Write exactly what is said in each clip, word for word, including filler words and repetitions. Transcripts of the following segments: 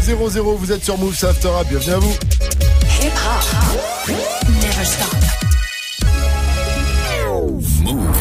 zéro zéro, vous êtes sur Move, c'est After Rap, bienvenue à vous. Hip hop, never stop. Move.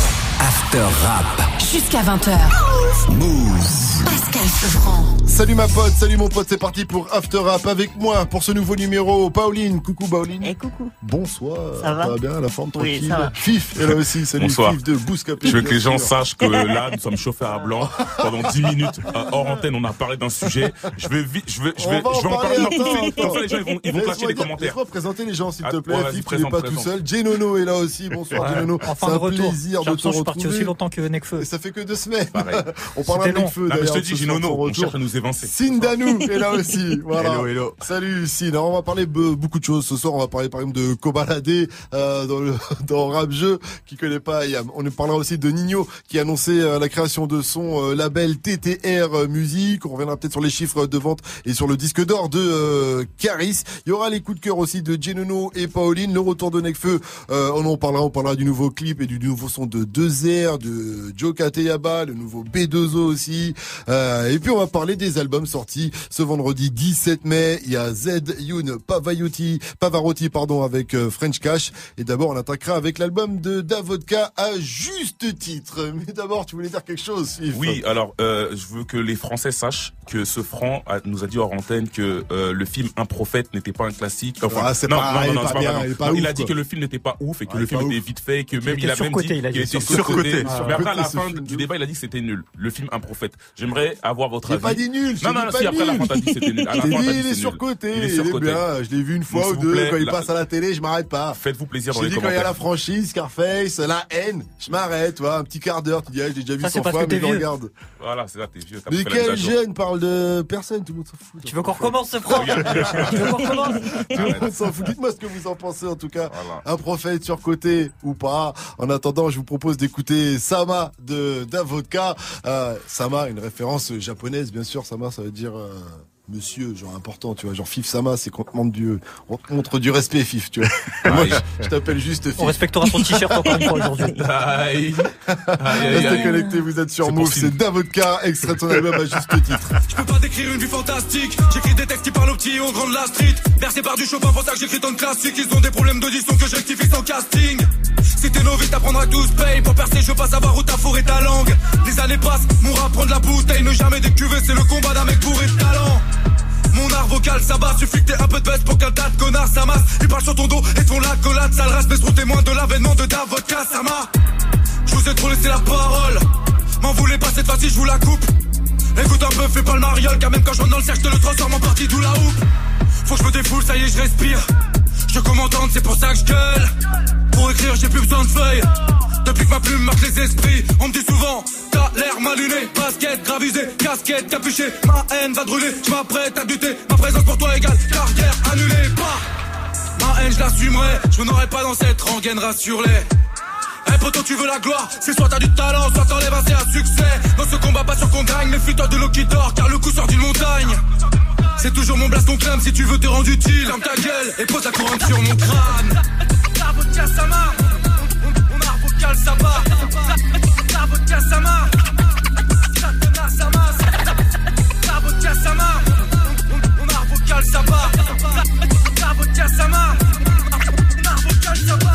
After Rap. Jusqu'à vingt heures. Move. Pascal Sevran. Salut ma pote, salut mon pote, c'est parti pour After Rap avec moi pour ce nouveau numéro. Pauline, coucou Pauline. Et coucou. Bonsoir. Ça va? Ça va bien, la forme tranquille. Oui, ça va. Fif est là aussi, salut. Bonsoir. Fif de Bouscapé. Je veux que les gens sûr. sachent que là, nous sommes chauffeurs à blanc. Pendant dix minutes, euh, hors antenne, on a parlé d'un sujet. Je vais vite, je vais, je vais, On va je vais en en parler. parler, Non, tout de attends, suite. Comme attends. ça, les gens, ils vont, ils vont Laisse-moi clasher les dire- commentaires. Laisse-moi présenter les gens s'il te Ah, plaît. ouais, vas-y, Fif, il présente, n'est pas tout présente. seul. Jenono est là aussi. Bonsoir Ouais, Jenono. enfin C'est de un retour. plaisir J'ai de te l'impression que je suis parti retrouver. aussi longtemps que Nekfeu. Et ça fait que deux semaines. Pareil. On parlera de C'était long. Nekfeu Non, mais je d'ailleurs. te dis, ce soir, Ginono, son on retour. cherche à nous évincer. Sindanou est là aussi. Voilà. Hello, hello. Salut Sin. Alors on va parler be- beaucoup de choses. Ce soir, on va parler par exemple de Kobalade euh, dans le dans Rap Jeu. Qui connaît pas Yam. On nous parlera aussi de Nino qui a annoncé euh, la création de son euh, label T T R Music. On reviendra peut-être sur les chiffres de vente et sur le disque d'or de euh, Caris. Il y aura les coups de cœur aussi de Jenono et Pauline. Le retour de Nekfeu. Euh, on en parlera. On parlera du nouveau clip et du nouveau son de deux R, de Joe Kateyaba, le nouveau B deux O aussi. Euh, et puis on va parler des albums sortis ce vendredi dix-sept mai. Il y a Z Youn Pavarotti, Pavarotti pardon, avec euh, French Cash. Et d'abord on attaquera avec l'album de Davodka à juste titre. Mais d'abord tu voulais dire quelque chose, Fif? Oui, alors euh, je veux que les Français sachent que ce franc a- nous a dit hors antenne que euh, le film Un Prophète n'était pas un classique. Enfin, Ah, c'est non, pas- non, il non, est non, pas c'est pas bien, vrai, non. il est pas Non, ouf, il a dit quoi. que le film n'était pas ouf et que Ah, le il est film pas était ouf. vite fait et que même était il a même surcoté, dit il a qu'il dit était surcoté. surcoté. Ah, Mais après à surcoté, la ce fin film de du ouf. débat, il a dit que c'était nul. Le film Un Prophète. J'aimerais avoir votre J'ai avis. pas dit nul. je Non, t'ai non, dit non, pas si après à la nul. fin t'as dit que c'était nul. À la J'ai fin dit, t'as il dit que est c'était nul. surcoté, Il est il est surcoté. bien. Je l'ai vu une fois s'il ou vous deux plaît, quand il la- passe à la télé, je m'arrête pas. Faites-vous plaisir dans J'ai les dit quand il y a la commentaires. franchise, Scarface, la haine, je m'arrête, tu vois, un petit quart d'heure, tu dis, ah, j'ai déjà vu Ça, cent c'est parce fois, que t'es mais je vieux. regarde. Voilà, c'est ça, t'es vieux. t'as Mais fait la mise quel à jour. jeune parle de personne, tout le monde s'en fout. Tu veux qu'on recommence ce franc? Tu veux qu'on recommence? Tout le monde s'en fout. Dites-moi ce que vous en pensez en tout cas. Voilà. Un prophète surcoté ou pas. En attendant, je vous propose d'écouter Sama de Davodka. Euh, Sama, une référence japonaise, bien sûr. Sama, ça veut dire euh, monsieur, genre important, tu vois. Genre Fif Sama, c'est qu'on te montre du, on te montre du respect, Fif, tu vois. Moi, Aïe. je, je t'appelle juste Fif. On respectera ton t-shirt encore une fois aujourd'hui. Aïe. Aïe, aïe, Restez aïe. connectés, vous êtes sur C'est Move, pour c'est Philippe. Davodka, extrait de son album à juste titre. Je peux pas décrire une vie fantastique. J'écris des textes qui parlent aux petits et aux grands de la street. Bercé par du chopin, pour ça que j'écris tant de classiques. Ils ont des problèmes d'audition que je rectifie sans casting. Si t'es novice, t'apprendras tous paye. Pour percer, je veux pas savoir où t'as fourré ta langue. Les années passent, mon rap prend de la bouteille. Ne jamais décuver, c'est le combat d'un mec bourré de talent. Mon art vocal s'abat, suffit que t'aies un peu de baisse pour qu'un tas de connards s'amasse. Ils parlent sur ton dos et font la collade, sale race, mais seront témoins de l'avènement de Davodka, Sama. Je vous ai trop laissé la parole. M'en voulez pas cette fois-ci, je vous la coupe. Écoute un peu, fais pas le mariole, car même quand je rentre dans le cercle, je te le transforme en partie d'où la houppe. Faut que je me défoule, ça y est, je respire. Je commandante, c'est pour ça que je gueule. Pour écrire, j'ai plus besoin de feuilles. Depuis que ma plume marque les esprits, on me dit souvent, t'as l'air mal luné. Basket, gravisé, casquette, capuché. Ma haine va brûler, je m'apprête à buter. Ma présence pour toi égale, carrière annulée. Bah, ma haine, je l'assumerai. Je n'aurai pas dans cette rengaine, rassure-les. Eh poto, tu veux la gloire, c'est soit t'as du talent, soit t'enlèves assez à succès. Dans ce combat, pas sûr qu'on gagne, méfie-toi de l'eau qui dort, car le coup sort d'une montagne. C'est toujours mon blast qu'on clame, si tu veux te rendre utile. Ferme ta gueule et pose la couronne sur mon crâne. Davodka Sama, mon art vocal ça bat. Davodka Sama, Satana Sama. Davodka Sama, mon art vocal ça bat. Davodka Sama, mon art vocal ça bat.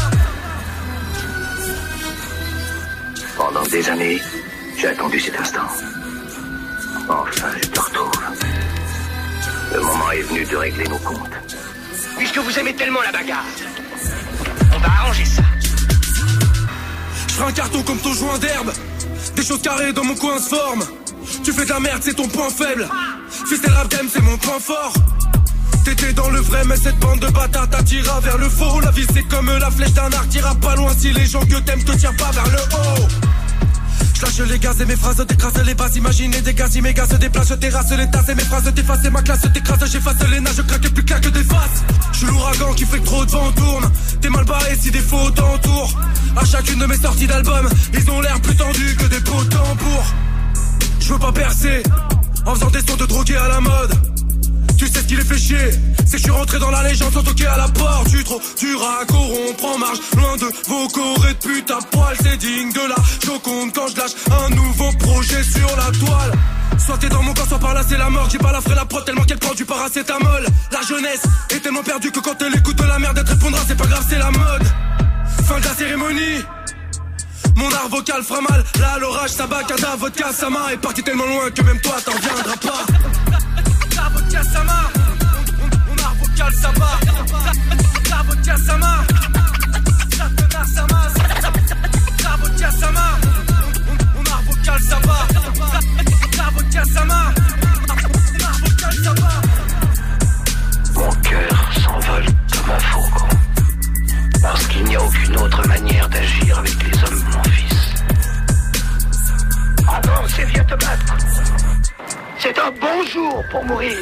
Pendant des années, j'ai attendu cet instant. Enfin, je te retrouve. Le moment est venu de régler nos comptes. Puisque vous aimez tellement la bagarre, on va arranger ça. Je ferai un carton comme ton joint d'herbe. Des choses carrées dans mon coin se forment. Tu fais de la merde, c'est ton point faible. Fils et rap game, c'est mon point fort. T'étais dans le vrai, mais cette bande de bâtards t'attira vers le faux. La vie c'est comme la flèche d'un arc, tira pas loin si les gens que t'aimes te tirent pas vers le haut. J'lâche les gaz et mes phrases t'écrasent les basses. Imaginez des gaz, méga se déplacent, je terrasse les tasses et mes phrases t'effacent. Ma classe t'écrase, j'efface les nages, je craque et plus claque des faces. J'suis l'ouragan qui fait que trop de vent tourne. T'es mal barré si des faux t'entourent. À chacune de mes sorties d'album, ils ont l'air plus tendus que des pots tambours. J'veux pas percer en faisant des sons de drogués à la mode. Tu sais ce qu'il est fait chier, c'est que je suis rentré dans la légende sans toquer à la porte. Je suis trop dur à corrompre en marche, loin de vos corées de pute à poil. C'est digne de la Joconde quand je lâche un nouveau projet sur la toile. Soit t'es dans mon corps, soit par là c'est la mort. J'ai pas la frais la prod tellement qu'elle prend du paracétamol. La jeunesse est tellement perdue que quand elle écoute de la merde, elle te répondra c'est pas grave, c'est la mode. Fin de la cérémonie. Mon art vocal fera mal. Là l'orage, Sabakada, vodka, Sama est parti tellement loin que même toi t'en reviendras pas. La vodka, Sama. Mon art vocal, ça va. La vodka, Sama. La Sama. La vodka, Sama. Mon art vocal, ça va. La vodka, Sama. Mon art vocal, ça va. Mon cœur s'envole comme un fourgon. Parce qu'il n'y a aucune autre manière d'agir avec les hommes, mon fils. Ah non, c'est vieux te battre. C'est un bon jour pour mourir.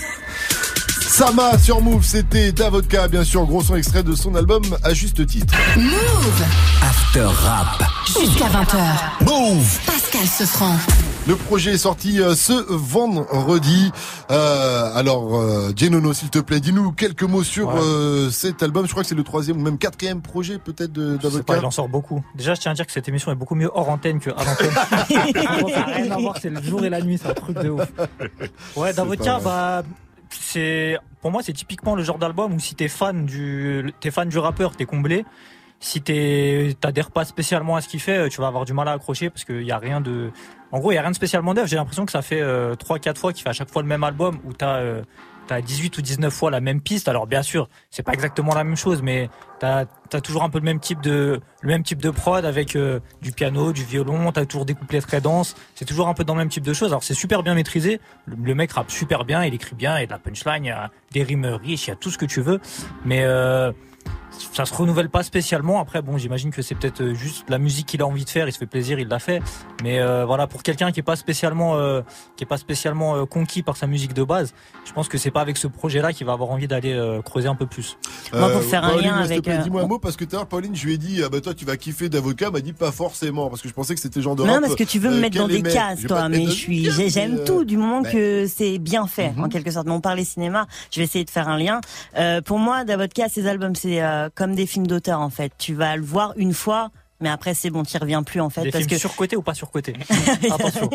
Sama sur Move, c'était Davodka, bien sûr, gros son extrait de son album à juste titre. Move After Rap. jusqu'à vingt heures. Move. Pascal Sefranc. Le projet est sorti euh, ce vendredi. Euh, alors, euh, Genono, s'il te plaît, dis-nous quelques mots sur Ouais. euh, cet album. Je crois que c'est le troisième ou même quatrième projet peut-être de Je sais pas, Davodka. il en sort beaucoup. Déjà, je tiens à dire que cette émission est beaucoup mieux hors antenne que à l'antenne. Ça n'a rien à voir, c'est le jour et la nuit, c'est un truc de ouf. Ouais, Davodka, bah, c'est, pour moi, c'est typiquement le genre d'album où si t'es fan du, t'es fan du rappeur, t'es comblé. Si t'es, t'adhères pas spécialement à ce qu'il fait, tu vas avoir du mal à accrocher parce qu'il y a rien de, en gros, il y a rien de spécialement neuf. J'ai l'impression que ça fait euh, trois quatre fois qu'il fait à chaque fois le même album où t'as euh, t'as dix-huit ou dix-neuf fois la même piste. Alors bien sûr, c'est pas exactement la même chose, mais t'as t'as toujours un peu le même type de le même type de prod avec euh, du piano, du violon. T'as toujours des couplets très denses. C'est toujours un peu dans le même type de choses. Alors c'est super bien maîtrisé. Le, le mec rappe super bien, il écrit bien, il y a de la punchline, il y a des rimes riches, il y a tout ce que tu veux. Mais euh, ça se renouvelle pas spécialement. Après, bon, j'imagine que c'est peut-être juste la musique qu'il a envie de faire. Il se fait plaisir, il l'a fait. Mais euh, voilà, pour quelqu'un qui est pas spécialement, euh, qui est pas spécialement euh, conquis par sa musique de base, je pense que c'est pas avec ce projet-là qu'il va avoir envie d'aller euh, creuser un peu plus. Moi, pour faire un Pauline, lien s'il te avec, plaît, euh, dis-moi un mot parce que tout à l'heure, Pauline, je lui ai dit, ah bah toi, tu vas kiffer Davodka. Elle m'a dit pas forcément parce que je pensais que c'était le genre de Non, rap. parce que tu veux me euh, mettre dans qu'elle des aimait. cases, Je vais pas toi, te mais mettre je dans suis, des cases, j'aime mais, tout du moment ben, que c'est bien fait, Mhm. en quelque sorte. Mais on parlait cinéma, je vais essayer de faire un lien. Euh, pour moi, Davodka, ses albums, c'est euh, comme des films d'auteur, en fait. Tu vas le voir une fois, mais après c'est bon, t'y reviens plus en fait. Des parce films que surcotés ou pas surcotés? Attention.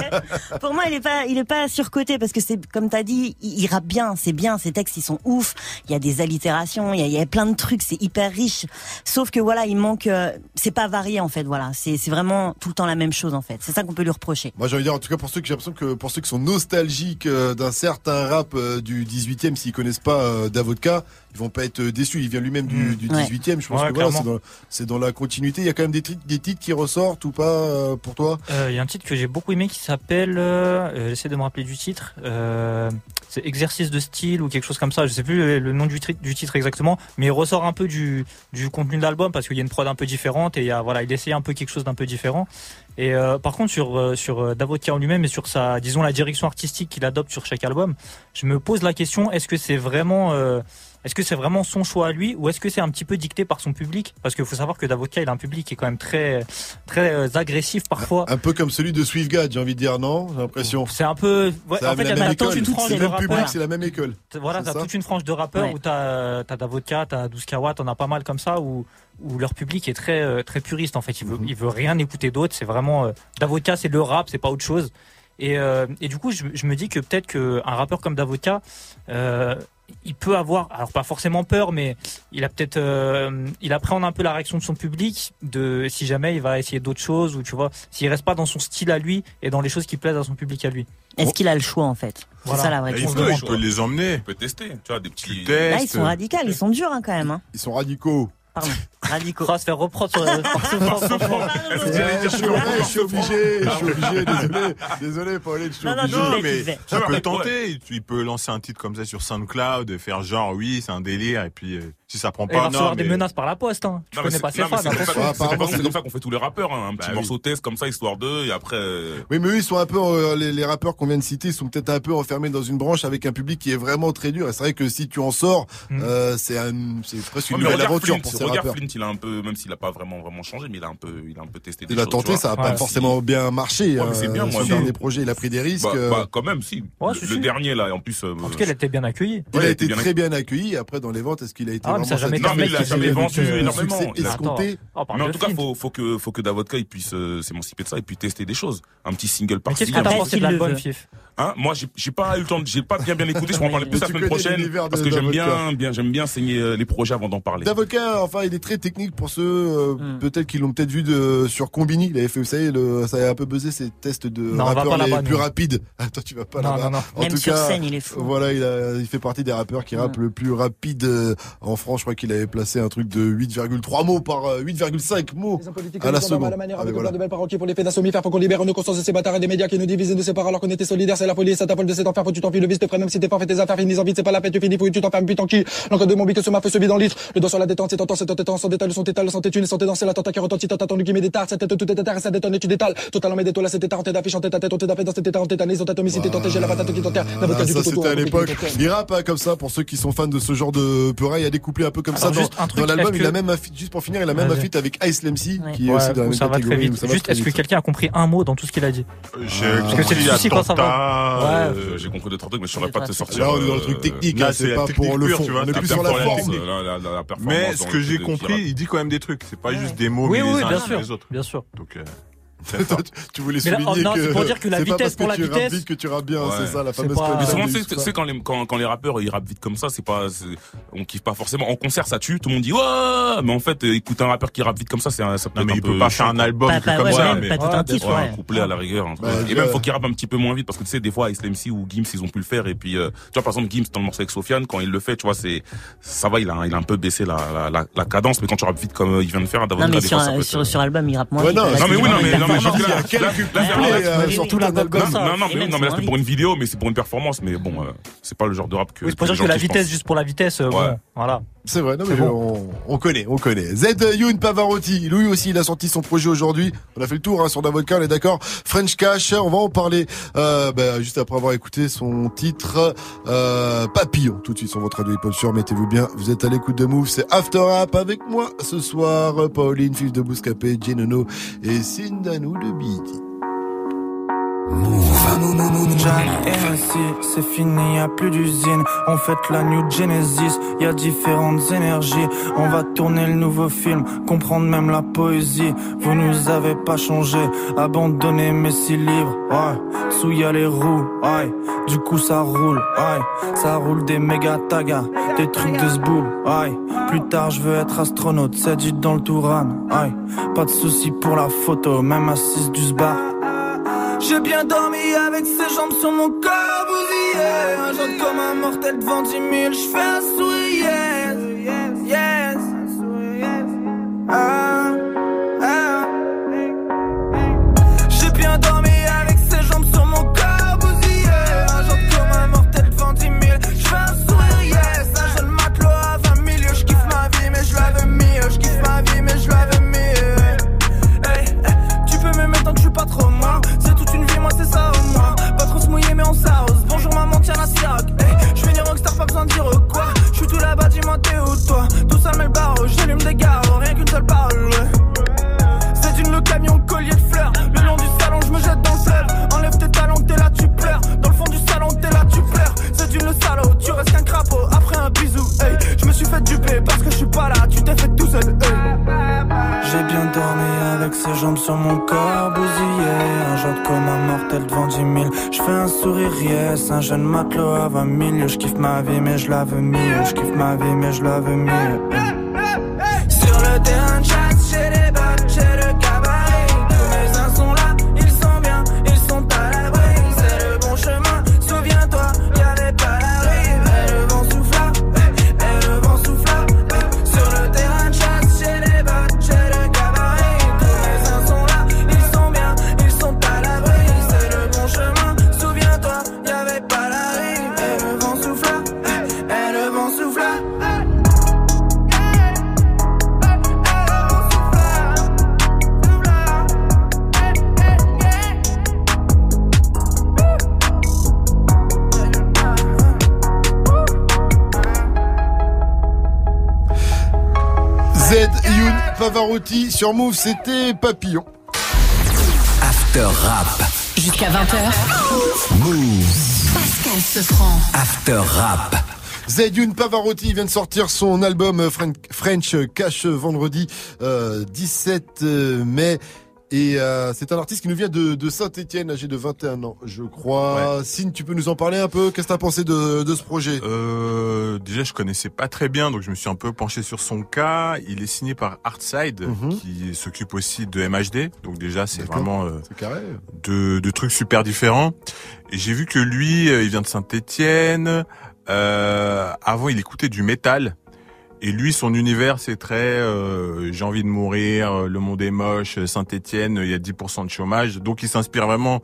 pour moi, il est pas, il est pas surcoté parce que c'est comme t'as dit, il, il rappe bien, c'est bien, ses textes ils sont ouf. Il y a des allitérations, il y a, il y a plein de trucs, c'est hyper riche. Sauf que voilà, il manque, euh, c'est pas varié en fait. Voilà, c'est c'est vraiment tout le temps la même chose en fait. C'est ça qu'on peut lui reprocher. Moi, j'ai envie de dire, en tout cas, pour ceux que j'ai l'impression que pour ceux qui sont nostalgiques euh, d'un certain rap euh, du dix-huitième, s'ils connaissent pas euh, Davodka, ils vont pas être déçus. Il vient lui-même du, Mmh. du Ouais. dix-huitième. Je pense Ouais, que voilà, clairement. c'est dans, c'est dans la continuité. Il y a quand même des, titres- des titres qui ressortent ou pas euh, pour toi? Il euh, y a un titre que j'ai beaucoup aimé qui s'appelle, euh, j'essaie de me rappeler du titre, euh, c'est Exercice de style ou quelque chose comme ça, je sais plus le, le nom du, tri- du titre exactement, mais il ressort un peu du, du contenu de l'album parce qu'il y a une prod un peu différente et il y a, voilà, il essaye un peu quelque chose d'un peu différent. Et euh, par contre sur euh, sur euh, Davodka en lui-même et sur sa, disons, la direction artistique qu'il adopte sur chaque album, je me pose la question, est-ce que c'est vraiment euh, est-ce que c'est vraiment son choix à lui ou est-ce que c'est un petit peu dicté par son public? Parce qu'il faut savoir que Davodka, il a un public qui est quand même très très euh, agressif parfois. Un peu comme celui de Swiftgad, j'ai envie de dire, non? J'ai l'impression. C'est un peu, ouais, C'est en la fait, il y même a école. toute une frange C'est de le même public, rappeurs. c'est la même école. Voilà, C'est t'as ça toute une franche de rappeurs Ouais. où t'as, t'as Davodka, t'as douze K, t'en as pas mal comme ça où, où leur public est très, euh, très puriste en fait. Il veut, Mhm. il veut rien écouter d'autre. C'est vraiment, euh, Davodka, c'est le rap, c'est pas autre chose. Et, euh, et du coup, je, je me dis que peut-être qu'un rappeur comme Davodka, euh, il peut avoir, alors pas forcément peur, mais il a peut-être, euh, il appréhende un peu la réaction de son public, de si jamais il va essayer d'autres choses ou tu vois, s'il reste pas dans son style à lui et dans les choses qui plaisent à son public à lui. Est-ce qu'il a le choix en fait? C'est Voilà. ça la vraie Là, il question. peut, il peut les emmener. On peut tester, tu vois, des petits. Tu testes. Là, ils sont radicaux, ils sont durs hein, quand même. Hein. Ils sont radicaux. Pardon, radicaux. On va se faire reprendre sur, par ce franchement. Ouais, je, suis, ouais, je suis obligé, je suis obligé, désolé, désolé, Pauline, je suis Non, non, obligé. non, Non, mais mais tu ça Ouais, peut ouais. tenter. Il peut lancer un titre comme ça sur SoundCloud, faire genre oui, c'est un délire, et puis euh, Si ça prend Il va pas, recevoir non, des mais... menaces par la poste. Hein. Tu Non, mais connais c'est- pas ses non, mais fans. c'est comme ça attention. qu'on- c'est comme ça- apparemment, c'est comme ça qu'on fait tous les rappeurs, hein. Un petit Bah morceau test comme ça, histoire d'eux, et après. euh, Oui, mais eux, ils sont un peu, euh, les, les rappeurs qu'on vient de citer, ils sont peut-être un peu enfermés dans une branche avec un public qui est vraiment très dur. Et c'est vrai que si tu en sors, Mm. euh, c'est un, c'est presque une Ouais, mais nouvelle regarde aventure Flint, pour ces regarde rappeurs. Flint, il a un peu, même s'il a pas vraiment vraiment changé, mais il a un peu, il a un peu testé des Il a choses. tenté, tu vois. ça a pas Ouais, forcément bien marché. Ouais, mais c'est hein, bien, moi, son si. dernier projet, il a pris des risques. Bah, euh, bah, quand même, si. Ouais, le, si, le si. dernier là, en plus. euh, En tout cas, il a été bien accueilli. il ouais, a il été était bien très bien accueilli. Après, dans les ventes, est-ce qu'il a été Ah, mais vraiment ça a jamais été Non, mais un il mec a qui jamais s'est vendu euh, énormément. succès Il a- escompté. Oh, on parle Mais en de tout cas, film. faut, faut que, faut que Davodka il puisse euh, s'émanciper de ça et puis tester des choses. Un petit single Mais par-ci. qu'est-ce que un t'as petit- pensé de qu'il le l'album, veut. Fif? Hein, moi, j'ai j'ai pas eu le temps, de- j'ai pas bien bien écouté. Je vais en parler plus Mais la tu semaine connais prochaine l'univers de parce que j'aime Davodka. bien, bien, j'aime bien saigner euh, les projets avant d'en parler. D'avocat, enfin, il est très technique pour ceux, euh, Mm. peut-être qu'ils l'ont peut-être vu de, sur Combini. Il avait fait, vous savez, le, ça a un peu buzzé ces tests de Non, on va rappeurs pas les là-bas, plus nous. rapides. Attends, tu vas pas Non, là-bas. non, non. En Même tout sur cas, scène, il est fou. voilà, il a, il fait partie des rappeurs qui Mm. rappent le plus rapide euh, en France. Je crois qu'il avait placé un truc de huit virgule trois mots par, euh, huit virgule cinq mots à la seconde. Ah, mais voilà. de belles paroles qui pour les faits d'insomnie faire pour qu'on libère nos consciences de ces bâtards et des médias qui nous divisent et nous séparent alors qu'on était solidaires. C'est la folie, ça t'affole de cet enfer, faut que tu t'enfiles le vice, te prends même si t'es pas fait tes affaires, finis en vite, c'est pas la fête, tu finis, faut que tu t'enfermes, puis tranquille. L'encre de mon bic sur ma feu se vide en litre. Le doigt sur la détente, c'est tentant, c'est tentant, sans détail, le son t'étale, le son t'étune, sans danser, l'attentat qui retentit, t'as attendu qui met des tartes, cette tête, tout est à terre, et ça détonne et tu détales. Totalement mes détours, là, c'était ta en tête d'affiche, en tête à tête, on t'est tapé dans cet état, en tête à ils ont tatoué, si t'es tenté, j'ai la patate qui t'enterre. Voilà, ça c'était à l'époque. Il rappe hein, comme ça pour ceux qui sont fans de ce genre de peur. Il y a des couplets un peu comme Alors, ça juste dans, un truc, dans l'album. est-ce Il a que- même un feat- juste pour finir, il a même un Vas-y. feat avec Ice Lemcy Ouais. qui est Ouais, aussi dans la où même ça va très catégorie. où vite. ça va Juste, très est-ce que vite. quelqu'un a compris un mot dans tout ce qu'il a dit? J'ai Parce que c'est le compris souci quand ça va. attentat, Ouais. euh, J'ai compris deux trois trucs, mais je saurais C'est pas pas te très sortir. Là, on est dans le euh, truc technique, là, hein, c'est c'est la pas technique pour le pure, fond. tu vois, On est la plus sur la performance, forme. euh, la- la- la performance Mais dans ce le que j'ai truc de compris, Kira. il dit quand même des trucs. C'est pas Ouais. juste des mots, Oui, mais oui, les uns bien sur sûr. les autres. Bien sûr. Donc, euh, c'est ça. Tu voulais Mais là, souligner non, que c'est pour dire que la c'est pas vitesse parce que pour la tu rappes vitesse- vite que tu rappes bien, Ouais. c'est ça la C'est fameuse pas- punchline Mais souvent, de c'est Youssoupha. c'est quand les quand, quand les rappeurs ils rappent vite comme ça, c'est pas c'est- on kiffe pas forcément. En concert, ça tue. Tout le monde dit ouais, mais en fait, euh, écouter un rappeur qui rappe vite comme ça, c'est un- ça peut Non, être mais un il peu peut pas faire chiant, un quoi. album Pas- que pas- comme ouais, ça. même mais- pas tout Ouais, un bien titre, Ouais, ouais. un couplet à la rigueur. un truc. Bah, et ouais. même faut qu'il rappe un petit peu moins vite parce que tu sais des fois Ice M C ou Gims ils ont pu le faire et puis euh, tu vois par exemple Gims dans le morceau avec Sofiane quand il le fait tu vois c'est ça va il a il a un peu baissé la la, la, la cadence mais quand tu rappes vite comme euh, il vient de faire Non, Davodka, mais des sur, fois, ça un- peut sur, être- sur album, il rappe moins Ouais, vite. non, Là, non, c'est mais oui, vraiment non, mais- une non, mais performance. juste Il y a là- quelques là- couplets, là- euh, là- sur oui, tout oui. un album. Comme ça. non, non, Et mais, même non, mais là sur c'est un pour hit. une vidéo, mais c'est pour une performance. Mais bon, euh, c'est pas le genre de rap que. Oui, c'est pour que dire les que la gens kiffent, vitesse, je juste pour la vitesse, euh, Ouais. bon, voilà. C'est vrai, non, C'est mais bon. on, on connaît, on connaît. Z Youn Pavarotti, lui aussi, il a sorti son projet aujourd'hui. On a fait le tour hein, sur Davodka, on est d'accord. French Cash, on va en parler euh, bah, juste après avoir écouté son titre euh, Papillon. Tout de suite sur votre radio hip-hop sur, mettez-vous bien. Vous êtes à l'écoute de Move, c'est After Rap avec moi ce soir. Pauline, Fils de Bouscapé, Genono et Sindanou de Bidi. Jack Hennessy, c'est fini, y a plus d'usine. On fête la New Genesis, y a différentes énergies. On va tourner le nouveau film, comprendre même la poésie. Vous nous avez pas changé, abandonné mes six livres. Ouais, sous y a les roues, ouais. Du coup ça roule, ouais. Ça roule des méga tagas, des trucs de zbou, ouais. Plus tard je veux être astronaute, c'est dit dans le Touran, ouais. Pas de soucis pour la photo, même assise du sbar. J'ai bien dormi avec ses jambes sur mon corps bousillé. Un genre comme un mortel devant dix mille, j'fais un sourire, yes, yes, ah, ah. J'ai bien dormi avec ses jambes sur mon corps bousillé. Un genre comme un mortel devant dix mille, j'fais un sourire, yes. Un jeune matelot à vingt mille, j'kiffe ma vie mais j'l'avais mis. J'kiffe ma vie mais j'l'avais mis. Hey, hey, tu peux me mettre tant que j'suis pas trop mort. Moi c'est ça au moins, pas trop se mouiller mais on s'arrose. Bonjour maman tiens la Ciroc, hey, j'suis ni rockstar pas besoin de dire quoi. J'suis tout là-bas dis-moi t'es où toi. Tout ça met le barreau, j'allume des gares, rien qu'une seule parole ouais. C'est d'une le camion collier de fleurs. Le long du salon j'me jette dans le fleuve. Enlève tes talons t'es là tu pleures. Dans le fond du salon t'es là tu pleures. C'est d'une le salaud, tu restes qu'un crapaud. Après un bisou, hey, j'me suis fait duper parce que j'suis pas là, tu t'es fait tout seul, hey. J'ai bien dormi avec ses jambes sur mon corps bousillé. Un genre comme un mortel devant dix mille. J'fais un sourire yes. Un jeune matelot à vingt mille. J'kiffe ma vie mais je la veux mieux. J'kiffe ma vie mais je la veux mieux. Sur le terrain de chasse, j'ai les bottes, j'ai le cabaret. Tous mes uns sont là, ils sont bien, ils sont à l'abri. C'est le bon chemin, souviens-toi, y'avait pas la rive. Et le vent souffla, et le vent souffla. Sur le terrain de chasse, j'ai les bottes, j'ai le cabaret. Tous mes uns sont là, ils sont bien, ils sont à l'abri. C'est le bon chemin, souviens-toi, y'avait pas la rive. Et le vent souffla, et le vent souffla. Pavarotti sur Move, c'était Papillon. After Rap. Jusqu'à vingt heures. Move. Pascal Sefranc. After Rap. Zayun Pavarotti vient de sortir son album French Cash vendredi euh, dix-sept mai. Et euh, c'est un artiste qui nous vient de, de Saint-Etienne, âgé de vingt et un ans, je crois. Ouais. Sine, tu peux nous en parler un peu? Qu'est-ce que t'as pensé de, de ce projet? euh, Déjà, je connaissais pas très bien, donc je me suis un peu penché sur son cas. Il est signé par Artside, mm-hmm. qui s'occupe aussi de M H D. Donc déjà, c'est D'accord. vraiment euh, c'est carré. De, de trucs super différents. Et j'ai vu que lui, euh, il vient de Saint-Etienne. Euh, avant, il écoutait du métal. Et lui, son univers, c'est très euh, j'ai envie de mourir, le monde est moche, Saint-Étienne, il y a dix pour cent de chômage. Donc, il s'inspire vraiment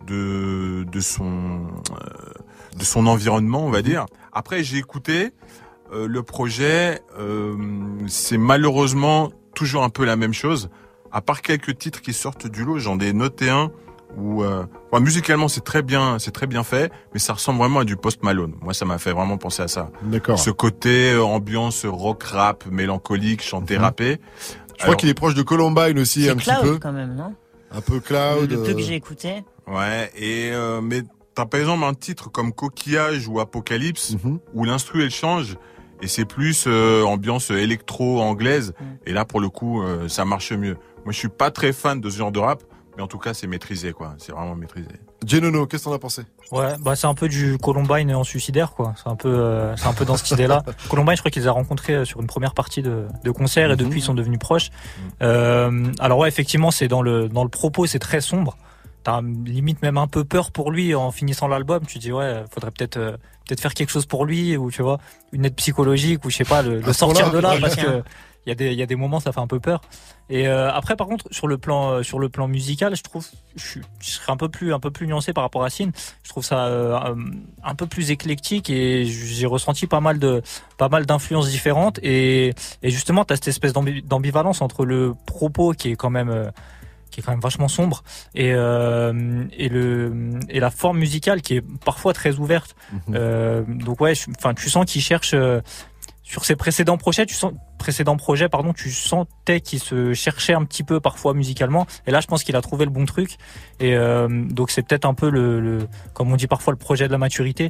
de de son euh, de son environnement, on va dire. Après, j'ai écouté euh, le projet. Euh, c'est malheureusement toujours un peu la même chose. À part quelques titres qui sortent du lot, j'en ai noté un. Où, euh, ouais, musicalement c'est très bien, c'est très bien fait, mais ça ressemble vraiment à du Post Malone. Moi, ça m'a fait vraiment penser à ça. D'accord. Ce côté euh, ambiance rock rap, mélancolique, chanté, mmh. rappé. Je crois qu'il est proche de Columbine aussi, c'est un Cloud, petit peu. Quand même, non? Un peu Cloud. Le peu euh... que j'ai écouté. Ouais. Et euh, mais t'as par exemple un titre comme Coquillage ou Apocalypse mmh. où l'instru elle change. Et c'est plus euh, ambiance électro-anglaise. Mmh. Et là, pour le coup, euh, ça marche mieux. Moi, je suis pas très fan de ce genre de rap. Mais en tout cas, c'est maîtrisé, quoi. C'est vraiment maîtrisé. Genono, qu'est-ce que t'en as pensé? Ouais, bah c'est un peu du Columbine en suicidaire, quoi. C'est un peu, euh, c'est un peu dans cette idée-là. Columbine, je crois qu'ils les ont rencontrés sur une première partie de, de concert, et mmh. depuis ils sont devenus proches. Mmh. Euh, alors ouais, effectivement, c'est dans le dans le propos, c'est très sombre. T'as limite même un peu peur pour lui en finissant l'album. Tu dis ouais, faudrait peut-être euh, peut-être faire quelque chose pour lui, ou tu vois, une aide psychologique, ou je sais pas, le, le sortir de là, parce que il y a des il y a des moments ça fait un peu peur. Et euh, après par contre sur le plan euh, sur le plan musical, je trouve je, je serais un peu plus un peu plus nuancé par rapport à Sine. Je trouve ça euh, un peu plus éclectique, et j'ai ressenti pas mal de pas mal d'influences différentes, et et justement tu as cette espèce d'ambi- d'ambivalence entre le propos qui est quand même euh, qui est quand même vachement sombre, et euh, et le et la forme musicale qui est parfois très ouverte. Mmh. Euh, donc ouais, enfin tu sens qu'il cherche euh, sur ses précédents projets, tu sens précédents projets, pardon, tu sentais qu'il se cherchait un petit peu parfois musicalement. Et là, je pense qu'il a trouvé le bon truc. Et euh, donc, c'est peut-être un peu le, le, comme on dit parfois, le projet de la maturité.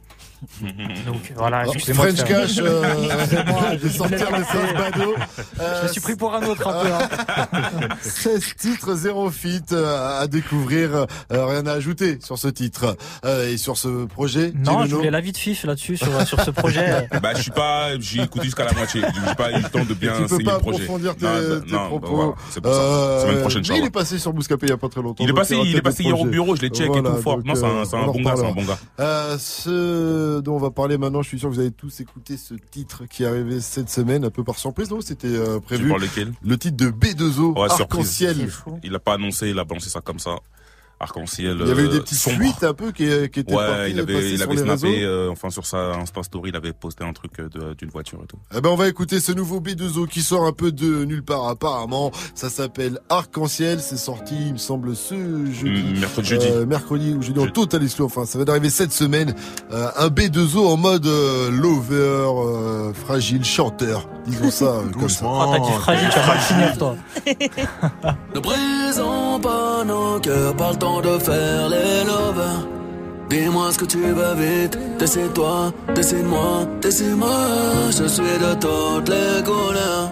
Donc voilà. Oh, French Cash, euh, de sortir le sauce bado. Euh, je me suis pris pour un autre un peu. Hein. seize titres, zéro feat euh, à découvrir. Euh, rien à ajouter sur ce titre euh, et sur ce projet. Non, Genono. je voulais l'avis de Fif là-dessus sur sur ce projet. Bah, je suis pas, j'ai écouté jusqu'à la moitié. J'ai pas eu le temps de bien tu peux saigner pas le projet. approfondir tes, non, tes non, propos. Bah, voilà, c'est pour ça. Euh, Semaine prochaine, mais il est passé sur Bouscapé il y a pas très longtemps. Il est passé, il est passé hier au projet. bureau, je l'ai check voilà, et tout fort. donc, Non, c'est un, c'est un bon gars, c'est un bon gars. Euh, ce dont on va parler maintenant, je suis sûr que vous avez tous écouté ce titre qui est arrivé cette semaine, un peu par surprise, non? C'était euh, prévu. Tu parles lequel? Le titre de B deux O, ouais, Arc-en-Ciel. Il l'a pas annoncé, il a balancé ça comme ça. Arc-en-ciel. Il y avait eu des petites sombre. fuites un peu qui, qui étaient ouais, parties, il avait, il avait snappé, euh, enfin sur sa Insta Story, il avait posté un truc de, d'une voiture et tout. Eh ben, on va écouter ce nouveau B deux O qui sort un peu de nulle part apparemment. Ça s'appelle Arc-en-Ciel. C'est sorti, il me semble, ce jeudi. Mmh, mercredi, jeudi. Euh, mercredi ou jeudi en total exclu. Enfin, ça va d'arriver cette semaine. Euh, un B deux O en mode euh, lover, euh, fragile, chanteur. Disons ça euh, comme ça. Ah, t'as dit fragile, tu vas mal finir, toi. Ne brisons pas nos cœurs, pas le temps de faire les lovers. Dis-moi ce que tu veux vite, décide-toi, décide-moi, décide-moi. Je suis de toutes les couleurs.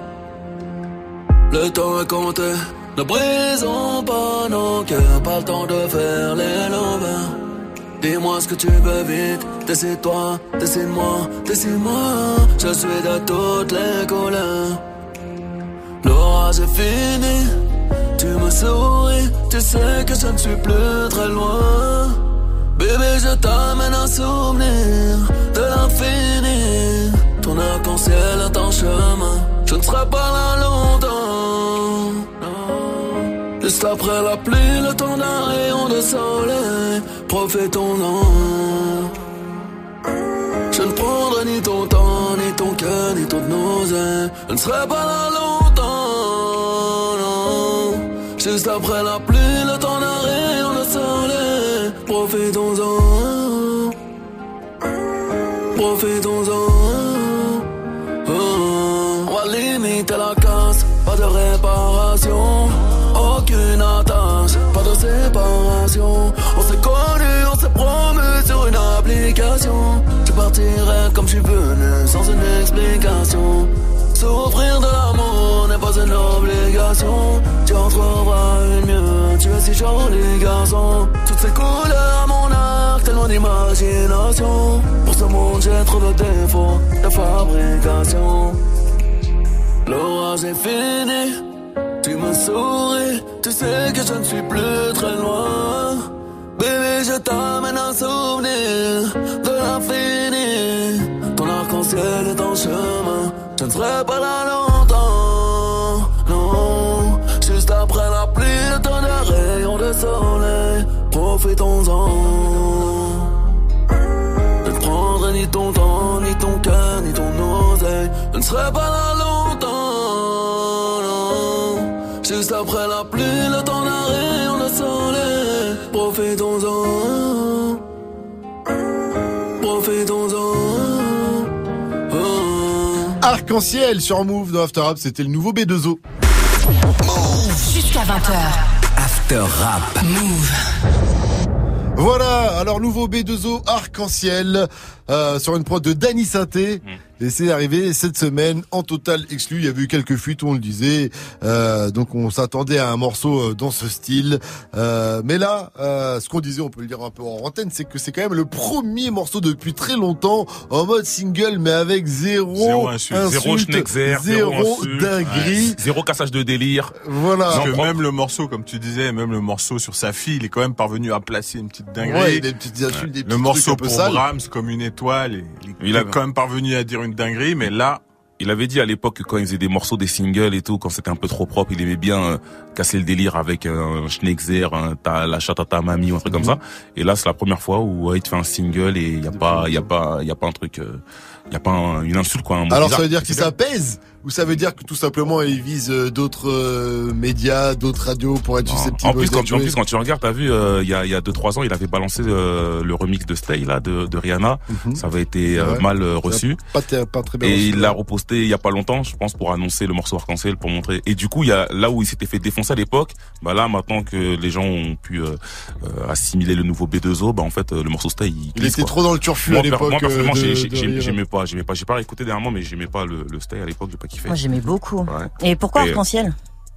Le temps est compté. Ne brisons pas nos cœurs, pas le temps de faire les lovers. Dis-moi ce que tu veux vite, décide-toi, décide-moi, décide-moi. Je suis de toutes les couleurs. L'orage est fini, tu me souris, tu sais que je ne suis plus très loin. Bébé, je t'amène un souvenir de l'infini. Ton arc-en-ciel à ton chemin, je ne serai pas là longtemps. Non. Juste après la pluie, le temps d'un rayon de soleil, profitons-en. Je ne prendrai ni ton temps, ni ton cœur, ni ton nausée. Je ne serai pas là longtemps, non. Juste après la pluie, le temps d'un rayon de soleil, profitons-en. Profitons-en. Oh. On va limiter la casse, pas de réparation. partirai comme je suis venu, sans une explication. Souffrir de l'amour n'est pas une obligation. Tu en trouveras une mieux, tu es si joli garçon. Toutes ces couleurs à mon arc, tellement d'imagination. Pour ce monde j'ai trop de défauts de fabrication. L'orage est fini, tu me souris. Tu sais que je ne suis plus très loin. Bébé, je t'amène un souvenir de l'infini. Ton arc-en-ciel est en chemin, je ne serai pas là longtemps, non. Juste après la pluie, le temps d'un rayon de soleil. Profitons-en. Je ne prendrai ni ton temps, ni ton cœur, ni ton oseille. Je ne serai pas là longtemps, non. Juste après la pluie, le temps d'un rayon de soleil. Profitons-en. Profitons-en. Arc-en-ciel sur Move dans After Rap, c'était le nouveau B deux O. Jusqu'à vingt heures. After Rap. Move. Voilà, alors nouveau B deux O Arc-en-ciel euh, sur une prod de Danny Sainté. Mmh. Et c'est arrivé cette semaine en total exclu. Il y avait eu quelques fuites, on le disait. Euh, donc on s'attendait à un morceau dans ce style. Euh, mais là, euh, ce qu'on disait, on peut le dire un peu en antenne, c'est que c'est quand même le premier morceau depuis très longtemps en mode single, mais avec zéro, zéro insulte, insulte zéro schneckzer, zéro, zéro dinguerie, ouais, zéro cassage de délire. Voilà. Parce que non, même le morceau, comme tu disais, même le morceau sur sa fille, il est quand même parvenu à placer une petite dinguerie. Ouais, des petites insultes, ouais. des petits Le morceau trucs un peu pour sales. Brahms, comme une étoile, il, il est quand même parvenu à dire une dinguerie, mais là, il avait dit à l'époque que quand il faisait des morceaux, des singles et tout, quand c'était un peu trop propre, il aimait bien euh, casser le délire avec un schneckzer, un ta, la chatte à ta mamie ou un truc mmh. comme ça. Et là, c'est la première fois où ouais, il te fait un single et il y a pas, il y a pas, il y a pas un truc, il euh, y a pas un, une insulte quoi. Un Alors bizarre. ça veut dire qu'il s'apaise ou ça veut dire que tout simplement il vise d'autres euh, médias, d'autres radios pour être susceptible. En plus, quand, en plus, quand tu regardes, t'as vu, euh, il y a, il y a deux trois ans, il avait balancé euh, le remix de Stay là de, de Rihanna. Mm-hmm. Ça avait été euh, mal euh, reçu. Pas, ter- pas très bien. Et reçu, il ouais. l'a reposté il y a pas longtemps, je pense, pour annoncer le morceau Arc-en-ciel, pour montrer. Et du coup, il y a là où il s'était fait défoncer à l'époque, bah là maintenant que les gens ont pu euh, euh, assimiler le nouveau B deux O, bah en fait euh, le morceau Stay, il, il glisse, était quoi. trop dans le turfu moi, à l'époque. Moi personnellement, de, j'ai, de j'ai, de j'aimais pas, j'aimais pas, j'ai pas écouté dernièrement, mais j'aimais pas le, le Stay à l'époque, j'ai pas kiffé. Moi j'aimais beaucoup. Ouais. Et pourquoi Et, Arc-en-ciel?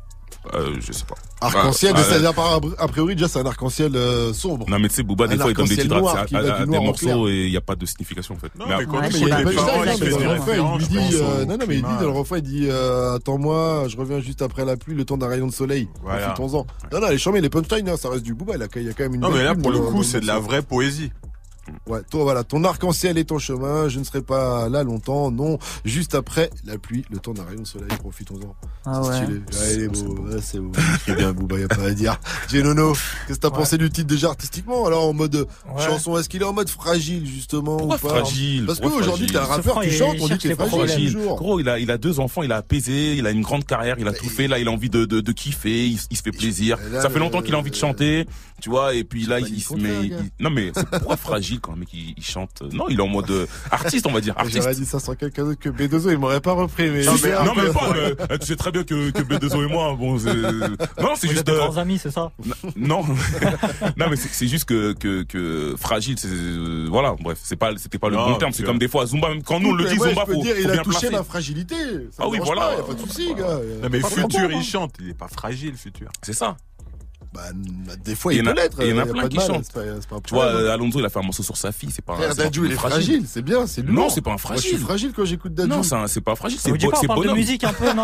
Euh, je sais pas. Arc-en-ciel, bah, c'est-à-dire par a priori déjà c'est un arc-en-ciel euh, sombre. Non mais tu sais, Booba des un fois il donne des titres noir, à, qui à, va à, du des noir au morceaux clair. et il y a pas de signification en fait. Non, mais mais quand Ouais, même, mais il il a est pas dit ça, parents, non, il mais fait dans des le refrain, références, il lui je dit, pense, euh, au non, non, mais il dit climat. dans le refrain, il dit, euh, attends-moi, je reviens juste après la pluie, le temps d'un rayon de soleil. Voilà. Profitons-en. Non, non, les chambres, les punchlines, hein, ça reste du Booba, il, a, il y a quand même une. Non, mais là, belle pour le plume coup, dans- c'est de dans la le- vraie poésie. Ouais, toi, voilà, ton arc-en-ciel est ton chemin, je ne serai pas là longtemps, non, juste après la pluie, le temps d'un rayon de soleil, profitons-en. Ah c'est ouais. stylé. Ouais, il est beau, ouais, c'est beau. C'est bien, Booba, y a pas à dire. Genono, qu'est-ce que t'as Ouais. pensé du titre déjà artistiquement, alors, en mode Ouais. chanson, est-ce qu'il est en mode fragile, justement, Pourquoi ou pas? fragile Parce Pourquoi qu'aujourd'hui, t'es un fragile rappeur, tu Il chantes, on dit cherche que t'es les fragile, problèmes. toujours. Gros, il a, il a deux enfants, il a apaisé, il a une grande carrière, il a tout fait, là, il a envie de, de, de kiffer, il, il se fait plaisir. là, Ça fait longtemps euh, qu'il a envie de chanter, tu vois, et puis là, pas il, dit il le se contraire, met, gars. il- non, mais c'est pourquoi fragile quand le mec, il, il chante, non, il est en mode euh, artiste, on va dire, artiste. J'aurais dit ça sur quelqu'un d'autre que B deux O, il m'aurait pas repris, mais. Non, mais, c'est non, un mais peu- pas, euh, tu sais très bien que, que B deux O et moi, bon, c'est, non, c'est Vous juste, êtes de euh, grands amis, c'est ça? non, non, mais c'est, c'est juste que, que, que fragile, c'est, euh, voilà, bref, c'est pas, c'était pas le Non, bon terme, c'est tu comme vois. des fois, Zumba, même quand nous on le Mais dit, ouais, Zumba, je peux faut, dire, faut il a bien touché placer. ma fragilité. Ça Ah me oui, dérange voilà. pas, y a pas de souci, gars. Non, mais Pas Futur, trop, il hein. chante, il est pas fragile, Futur. C'est ça. Bah, des fois, Il il y en peut a- l'être. il y en a y plein pas de qui mal, chantent. c'est pas- c'est pas un Tu vois, problème. euh, Alonso, il a fait un morceau sur sa fille, c'est pas un, Frère c'est pas un Dadju, truc il est fragile. fragile, c'est bien, c'est lourd. Non, c'est pas un Moi, je suis fragile. fragile quand j'écoute Dadju. Non, c'est, un- c'est pas fragile, Ça c'est, vous dit bo- pas, on c'est parle de bonhomme. musique un peu, non?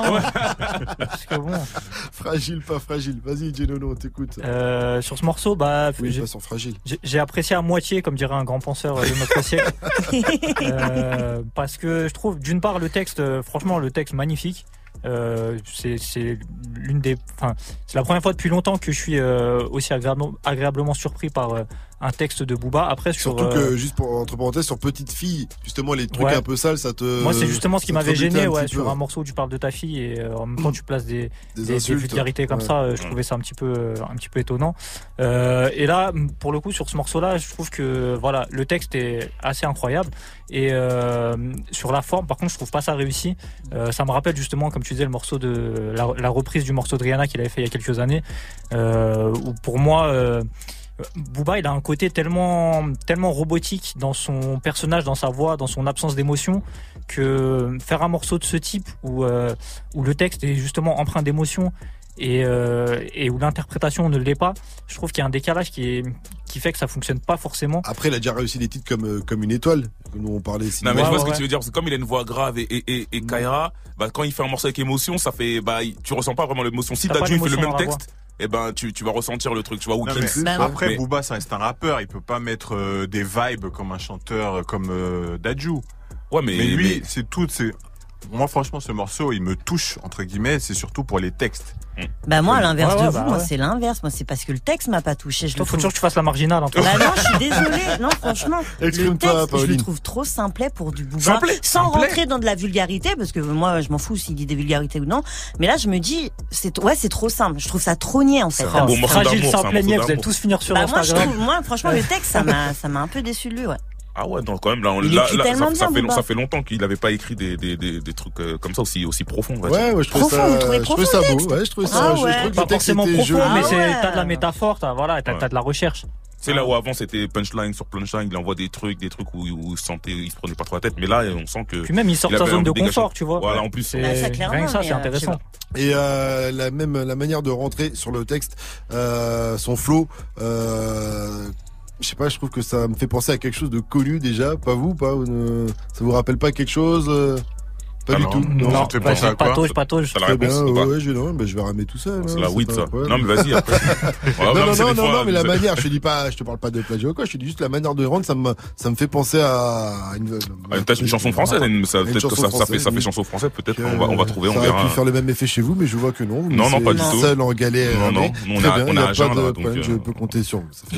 Parce que bon. Fragile, pas fragile. Vas-y, Genono, on t'écoute. Euh, sur ce morceau, bah, Oui, j'ai, pas sur fragile. j'ai- j'ai apprécié à moitié, comme dirait un grand penseur de notre siècle. Euh, parce que je trouve, d'une part, le texte, euh, franchement, le texte magnifique. Euh, c'est, c'est l'une des, enfin, c'est la première fois depuis longtemps que je suis euh, aussi agréablement, agréablement surpris par euh, un texte de Booba. Après, sur, Surtout euh, que, juste pour, entre parenthèses, sur Petite Fille, justement, les trucs Ouais. un peu sales, ça te. moi, c'est justement ce qui ça te m'avait rebutait gêné, un ouais, petit sur peu. un morceau où tu parles de ta fille et euh, en même temps tu places des, Des des, des insultes. vulgarités comme Ouais. ça. euh, Je trouvais ça un petit peu, euh, un petit peu étonnant. Euh, et là, m- pour le coup, sur ce morceau-là, je trouve que voilà, le texte est assez incroyable. Et euh, sur la forme, par contre, je trouve pas ça réussi. Euh, ça me rappelle justement, comme tu disais, le morceau de la, la reprise du morceau de Rihanna qu'il avait fait il y a quelques années, euh, où pour moi. Euh, Booba, il a un côté tellement, tellement robotique dans son personnage, dans sa voix, dans son absence d'émotion, que faire un morceau de ce type où, euh, où le texte est justement empreint d'émotion et, euh, et où l'interprétation ne l'est pas, je trouve qu'il y a un décalage qui est, qui fait que ça fonctionne pas forcément. Après, il a déjà réussi des titres comme, comme Une Étoile, que nous on parlait. Non, mais ouais, je vois ouais, ce que ouais. tu veux dire, parce que comme il a une voix grave et, et, et, et Kaira, bah, quand il fait un morceau avec émotion, ça fait, bah, tu ressens pas vraiment l'émotion. Si Dadju fait le même texte, eh ben, tu, tu vas ressentir le truc, tu vois, où Non, Kills. mais Bah, après, mais... Booba, ça reste un rappeur, il peut pas mettre euh, des vibes comme un chanteur, euh, comme euh, Dadju. Ouais, mais, mais lui, mais... c'est tout, c'est, moi, franchement, ce morceau, il me touche, entre guillemets, c'est surtout pour les textes. Bah, moi, à l'inverse ouais, de ouais, vous, bah, moi, ouais. c'est l'inverse. Moi, c'est parce que le texte m'a pas touché. Je Toi, le faut trouve... toujours que tu fasses la marginale, en tout Bah non, je suis désolée. Non, franchement, le Exprime-toi, texte, je le Pauline. trouve trop simplet pour du Booba. Simplet, sans simplet. rentrer dans de la vulgarité, parce que moi, je m'en fous s'il dit des vulgarités ou non. Mais là, je me dis, c'est, ouais, c'est trop simple. Je trouve ça trop niais, en fait. un bon morceau Fragile, d'amour, c'est un simple et morceau niais, vous allez d'amour. tous finir sur Bah, moi, je Instagram. trouve, moi, franchement, le texte, ça m'a, ça m'a un peu déçu de lui, ouais. Ah ouais, donc quand même, là, on, Il là, écrit là tellement ça, ça, bien, fait, Booba. ça fait longtemps qu'il avait pas écrit des, des, des, des trucs euh, comme ça aussi, aussi profonds, on va dire. Ouais, ouais, je trouvais Profond, ça, vous trouvez je trouvais profond, ça le beau. texte Ouais, je trouvais Ah ça, je ouais. trouvais que Pas le texte forcément était profond, joli. mais Ah c'est, ouais. t'as de la métaphore, t'as, voilà, t'as, Ouais. t'as de la recherche. C'est là où avant c'était punchline sur punchline, il envoie des trucs, des trucs où, où il se sentait, il se prenait pas trop la tête, mais là, on sent que. Puis même, il sort de il sa avait zone de envie dégager. confort, tu vois. Voilà, en plus. C'est, Bah, ça, clairement, rien que ça, mais, c'est euh, intéressant. Et euh, la même la manière de rentrer sur le texte, euh, son flow, euh, je sais pas, je trouve que ça me fait penser à quelque chose de connu déjà. Pas vous, pas euh, ça vous rappelle pas quelque chose euh, Pas Ah du non. tout. Non, ça te fait penser à quoi patauge, patauge. T'as la Très bien, réponse ou pas ouais, je, non, bah, je vais ramer tout seul. C'est hein, la weed, pas ça. un problème. Non, mais vas-y, après. Ouais, non, même non, c'est non, des non, fois, non, mais la vous- manière, je te dis pas, je te parle pas de plagiat ou quoi, je te dis juste la manière de rendre, ça me, ça me fait penser à une, Ah, peut-être une chanson française, une- ça- Une peut-être que chanson ça, ça fait, française, ça fait oui. chanson française, peut-être, Que, on va, on va trouver, on ça verra. aurait pu faire le même effet chez vous, mais je vois que non. Vous Non, non, laissez pas du tout. Seul en galère. Non, non, mais nous, on très a- bien, on y a pas agenda, de donc, problème, euh, je peux compter sur vous. Ça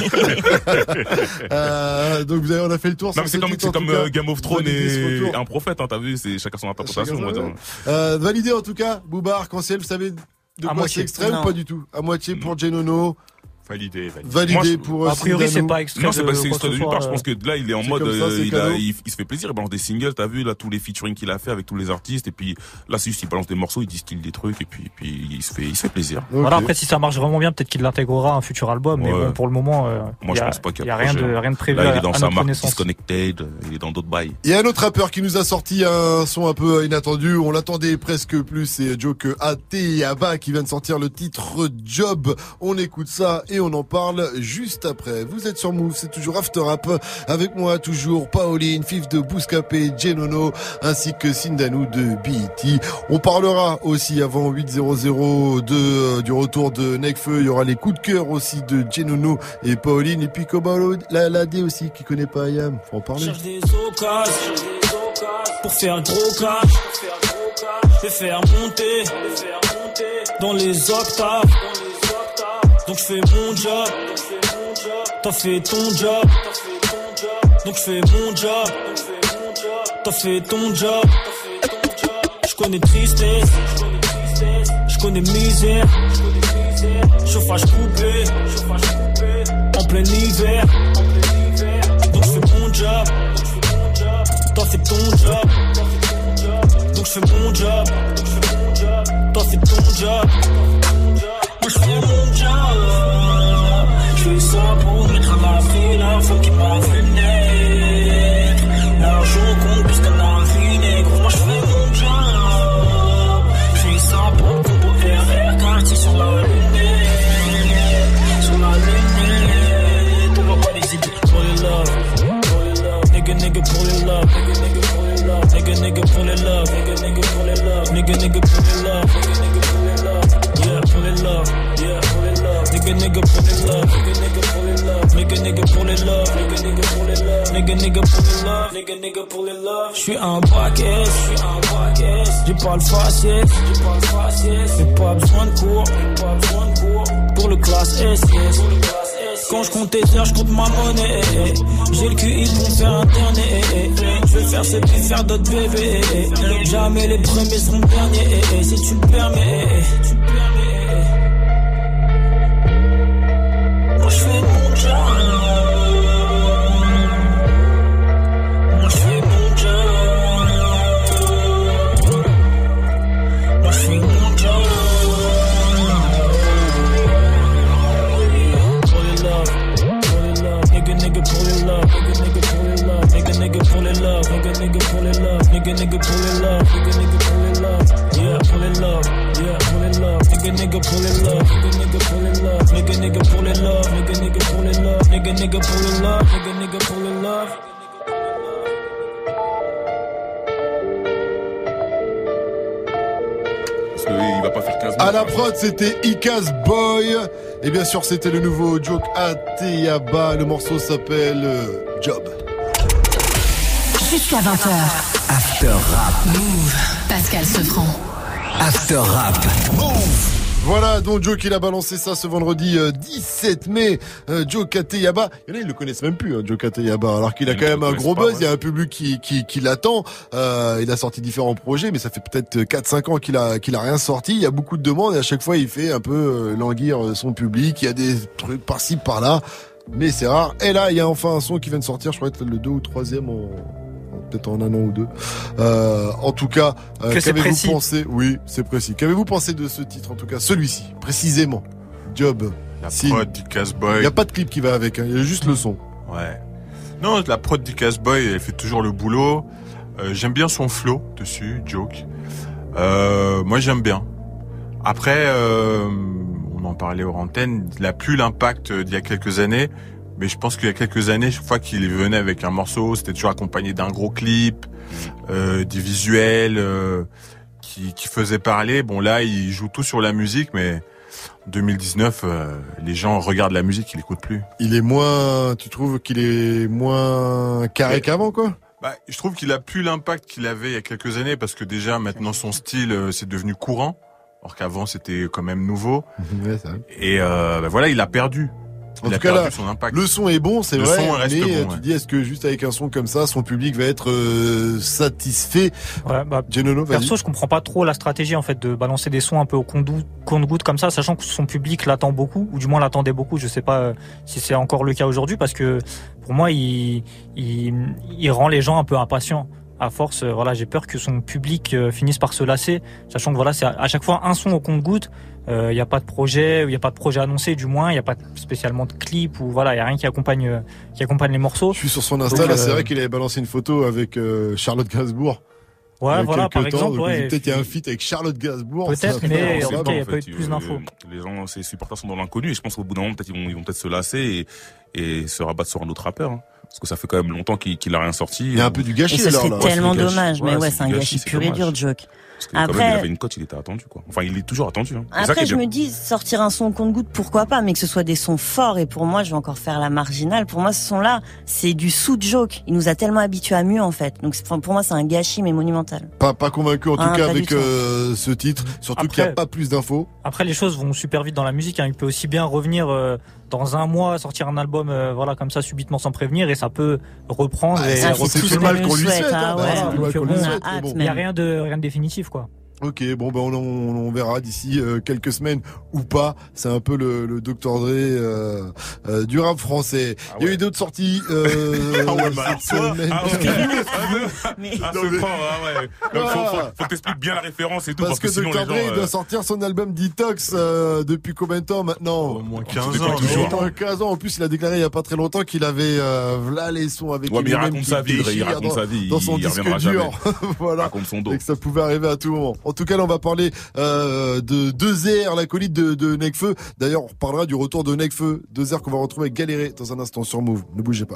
fait euh, donc vous avez, on a fait le tour. Non, mais sur c'est ce comme, titre, c'est en comme tout cas. euh, Game of Thrones Validé ce et retour. un prophète, hein, t'as vu, c'est chacun son interprétation, on va dire. Euh, validé en tout cas, Booba, Arc-en-Ciel, vous savez de À quoi moitié. c'est extrait Non. ou pas du tout? À moitié pour Genono, Validé, validé. validé Moi, je- pour euh, A priori, c'est Sindano. pas extrait. Non, c'est pas de c'est quoi extrait que de ce nulle part. soit, Je pense que là, il est en c'est mode, comme ça, euh, c'est il, a, cadeau. il, il se fait plaisir, il balance des singles, t'as vu, là, tous les featuring qu'il a fait avec tous les artistes, et puis, là, c'est juste, il balance des morceaux, il distille des trucs, et puis, puis, il se fait, il se fait plaisir. Ok. Voilà, après, si ça marche vraiment bien, peut-être qu'il l'intégrera à un futur album, mais Ouais. bon, pour le moment, euh, Moi, il y je a, pense pas qu'il il y y a a rien projet. de, rien de prévu Là, il à, est dans à sa notre marque connaissance. Disconnected, il est dans d'autres bails. Il y a un autre rappeur qui nous a sorti un son un peu inattendu, on l'attendait presque plus, c'est Joke A T Yaba qui vient de sortir le titre Job. On écoute ça et on en parle juste après. Vous êtes sur Move, c'est toujours After Rap, avec moi toujours Pauline, Fif de Bouscapé, Genono, ainsi que Sindano de B E T. On parlera aussi avant huit heures de, euh, du retour de Nekfeu, il y aura les coups de cœur aussi de Genono et Pauline, et puis Kobalo, la, la D aussi, qui connaît pas Ayam, faut en parler. Cherche des occasions pour faire gros cash, je vais faire monter dans les octaves, donc je fais mon job, t'as fait ton job, donc je fais mon job, t'as fait ton job, je connais tristesse, je connais misère, chauffage coupé, en plein hiver, donc je fais mon job, t'as fait ton job, donc je fais mon job, t'as fait ton job, moi je fais mon job, je fais ça pour mettre à l'abri la femme qui m'a vu naître, l'argent compte plus qu'un avis gros, moi je fais mon job, je fais ça pour compo R R, quartier sur la lunette, sur la lunette, on va pas les aider pour les love, nigga nigga pour les love, nigga nigga pour les love, nigga nigga pour les love, nigga nigga pour les love, nigga nigga pour les love, nigga nigga pour les love, yeah pour les love, yeah pour les love, nigga nigga pour les love, nigga nigga pour les love, nigga nigga pour les love, nigga nigga pour les love, nigga nigga pour les love, nigga nigga pour les love. Je suis un baquet, je suis un baquet, j'ai pas le faciès, j'ai pas le faciès, j'ai pas besoin de cours, j'ai pas besoin de cours pour le classe S, yes. Quand je compte tes heures, je compte ma monnaie. J'ai le Q I pour me faire interner. Je vais faire ce puis faire d'autres bébés. Jamais les premiers seront derniers. Si tu le permets. Moi je fais mon job. Moi je fais mon job. Moi je fais mon job. Pour les love. love, nigga, nigga pour les love, nigga, nigga pour les love, nigga, nigga pour les love, nigga, nigga pour les love, nigga, nigga pour les love. Il va pas faire quinze À la prod, c'était Icaz Boy. Et bien sûr, c'était le nouveau Joke Ateyaba. Le morceau s'appelle euh, Job. Jusqu'à vingt heures. After Rap. Move. Pascal Sefranc. After Rap. Move. Voilà, donc Joe il a balancé ça ce vendredi euh, dix-sept mai. Euh, Joe Ateyaba, il y en a ils le connaissent même plus, hein, Joe Ateyaba, alors qu'il a quand même un gros buzz. Il y a un public qui qui, qui l'attend. Euh, il a sorti différents projets, mais ça fait peut-être quatre cinq ans qu'il a qu'il a rien sorti. Il y a beaucoup de demandes et à chaque fois il fait un peu euh, languir son public. Il y a des trucs par-ci par-là, mais c'est rare. Et là, il y a enfin un son qui vient de sortir. Je crois être le deux ou troisième en peut-être en un an ou deux. Euh, en tout cas, euh, qu'avez-vous pensé? Oui, c'est précis. Qu'avez-vous pensé de ce titre, en tout cas, celui-ci, précisément? Job. La si. prod d'Icaz Boy. Il n'y a pas de clip qui va avec, hein. Il y a juste le son. Ouais. Non, la prod d'Icaz Boy, elle fait toujours le boulot. Euh, j'aime bien son flow dessus, Joke. Euh, moi, j'aime bien. Après, euh, on en parlait hors antenne, il n'a plus l'impact d'il y a quelques années. Mais je pense qu'il y a quelques années, chaque fois qu'il venait avec un morceau, c'était toujours accompagné d'un gros clip, euh, des visuels euh, qui, qui faisaient parler. Bon là, il joue tout sur la musique, mais en deux mille dix-neuf, euh, les gens regardent la musique, ils l'écoutent plus. Il est moins, tu trouves qu'il est moins carré qu'avant, quoi? Bah, je trouve qu'il a plus l'impact qu'il avait il y a quelques années, parce que déjà maintenant son style, euh, c'est devenu courant, alors qu'avant c'était quand même nouveau. Ouais, ça. Et euh, bah, voilà, il a perdu. En il tout a cas, perdu là, son impact. le son est bon, c'est le vrai, son reste mais bon, tu ouais. dis, est-ce que juste avec un son comme ça, son public va être euh, satisfait? Ouais, bah, Genono, vas-y. perso, je comprends pas trop la stratégie en fait de balancer des sons un peu au compte-goutte comme ça, sachant que son public l'attend beaucoup, ou du moins l'attendait beaucoup. Je sais pas euh, si c'est encore le cas aujourd'hui, parce que pour moi, il, il, il rend les gens un peu impatients. À force, euh, voilà, j'ai peur que son public euh, finisse par se lasser, sachant que voilà, c'est à, à chaque fois un son au compte-goutte. Il euh, n'y a pas de projet, il y a pas de projet annoncé, du moins, il y a pas spécialement de clip ou voilà, il y a rien qui accompagne euh, qui accompagne les morceaux. Je suis sur son Insta, Donc, là, euh, c'est vrai qu'il avait balancé une photo avec euh, Charlotte Gainsbourg. Ouais, voilà, par temps, exemple, donc, ouais. peut-être il y a un feat avec Charlotte Gainsbourg. Peut-être, ça, mais ça, en tout ça, cas, il n'y a en pas eu fait, plus euh, d'infos. Les gens, ces supporters sont dans l'inconnu et je pense qu'au bout d'un moment, peut-être ils vont, ils vont peut-être se lasser et, et se rabattre sur un autre rappeur. Hein. Parce que ça fait quand même longtemps qu'il, qu'il a rien sorti. Il y a un peu du gâchis, et ce alors, serait là. tellement Ouais, c'est du dommage, gâchis. mais Ouais, ouais, c'est c'est un du gâchis gâchis, pur c'est et dur, dommage. Joke. Parce que quand Après, même, il avait une cote, il était attendu, quoi. Enfin, il est toujours attendu. Hein. C'est ça Après, qui est je bien. me dis, sortir un son au compte-goutte, pourquoi pas, mais que ce soit des sons forts, et pour moi, je vais encore faire la marginale. Pour moi, ce son-là, c'est du sous-Joke. Il nous a tellement habitués à mieux, en fait. Donc, pour moi, c'est un gâchis, mais monumental. Pas, pas convaincu, en tout Ah, cas, pas avec du tout. euh, ce titre. Surtout Après- qu'il n'y a pas plus d'infos. Après, les choses vont super vite dans la musique. Hein. Il peut aussi bien revenir euh, dans un mois, sortir un album, euh, voilà, comme ça, subitement sans prévenir, et ça peut reprendre. Ah, et c'est- repousser c'est tout le les- mal qu'on lui souhaite, souhaite. ah hein. ouais. Voilà, c'est tout le mal Donc, qu'on bon, lui on a souhaite, mais hâte, bon. Il n'y a rien de, rien de définitif, quoi. Ok, bon ben on, on, on verra d'ici euh, quelques semaines ou pas. C'est un peu le, le docteur Dre euh, euh, du rap français. Ah Il y a ouais. eu d'autres sorties. Euh, Ah ouais, bah alors cette toi, semaine. ah ouais. Mais- Ah, Non, ce mais- prend, ah ouais. Donc, faut, faut, faut que t'expliques bien la référence et tout, Parce parce, que que, sinon docteur les Dre gens. il euh, doit sortir son album Detox euh, depuis combien de temps maintenant? Au moins depuis quinze ans. toujours. non Au moins quinze ans. En plus, il a déclaré il y a pas très longtemps qu'il avait euh, là les sons avec Ouais, mais il Eminem raconte qui sa vie, Dre, il déchire raconte dans, sa vie, dans son il disque reviendra dur. Il Voilà. raconte son dos. Et que ça pouvait arriver à tout moment. En tout cas, là, on va parler euh, de deux R, l'acolyte de, de Nekfeu. D'ailleurs, on reparlera du retour de Nekfeu. deux R qu'on va retrouver avec Galéré dans un instant sur Move. Ne bougez pas.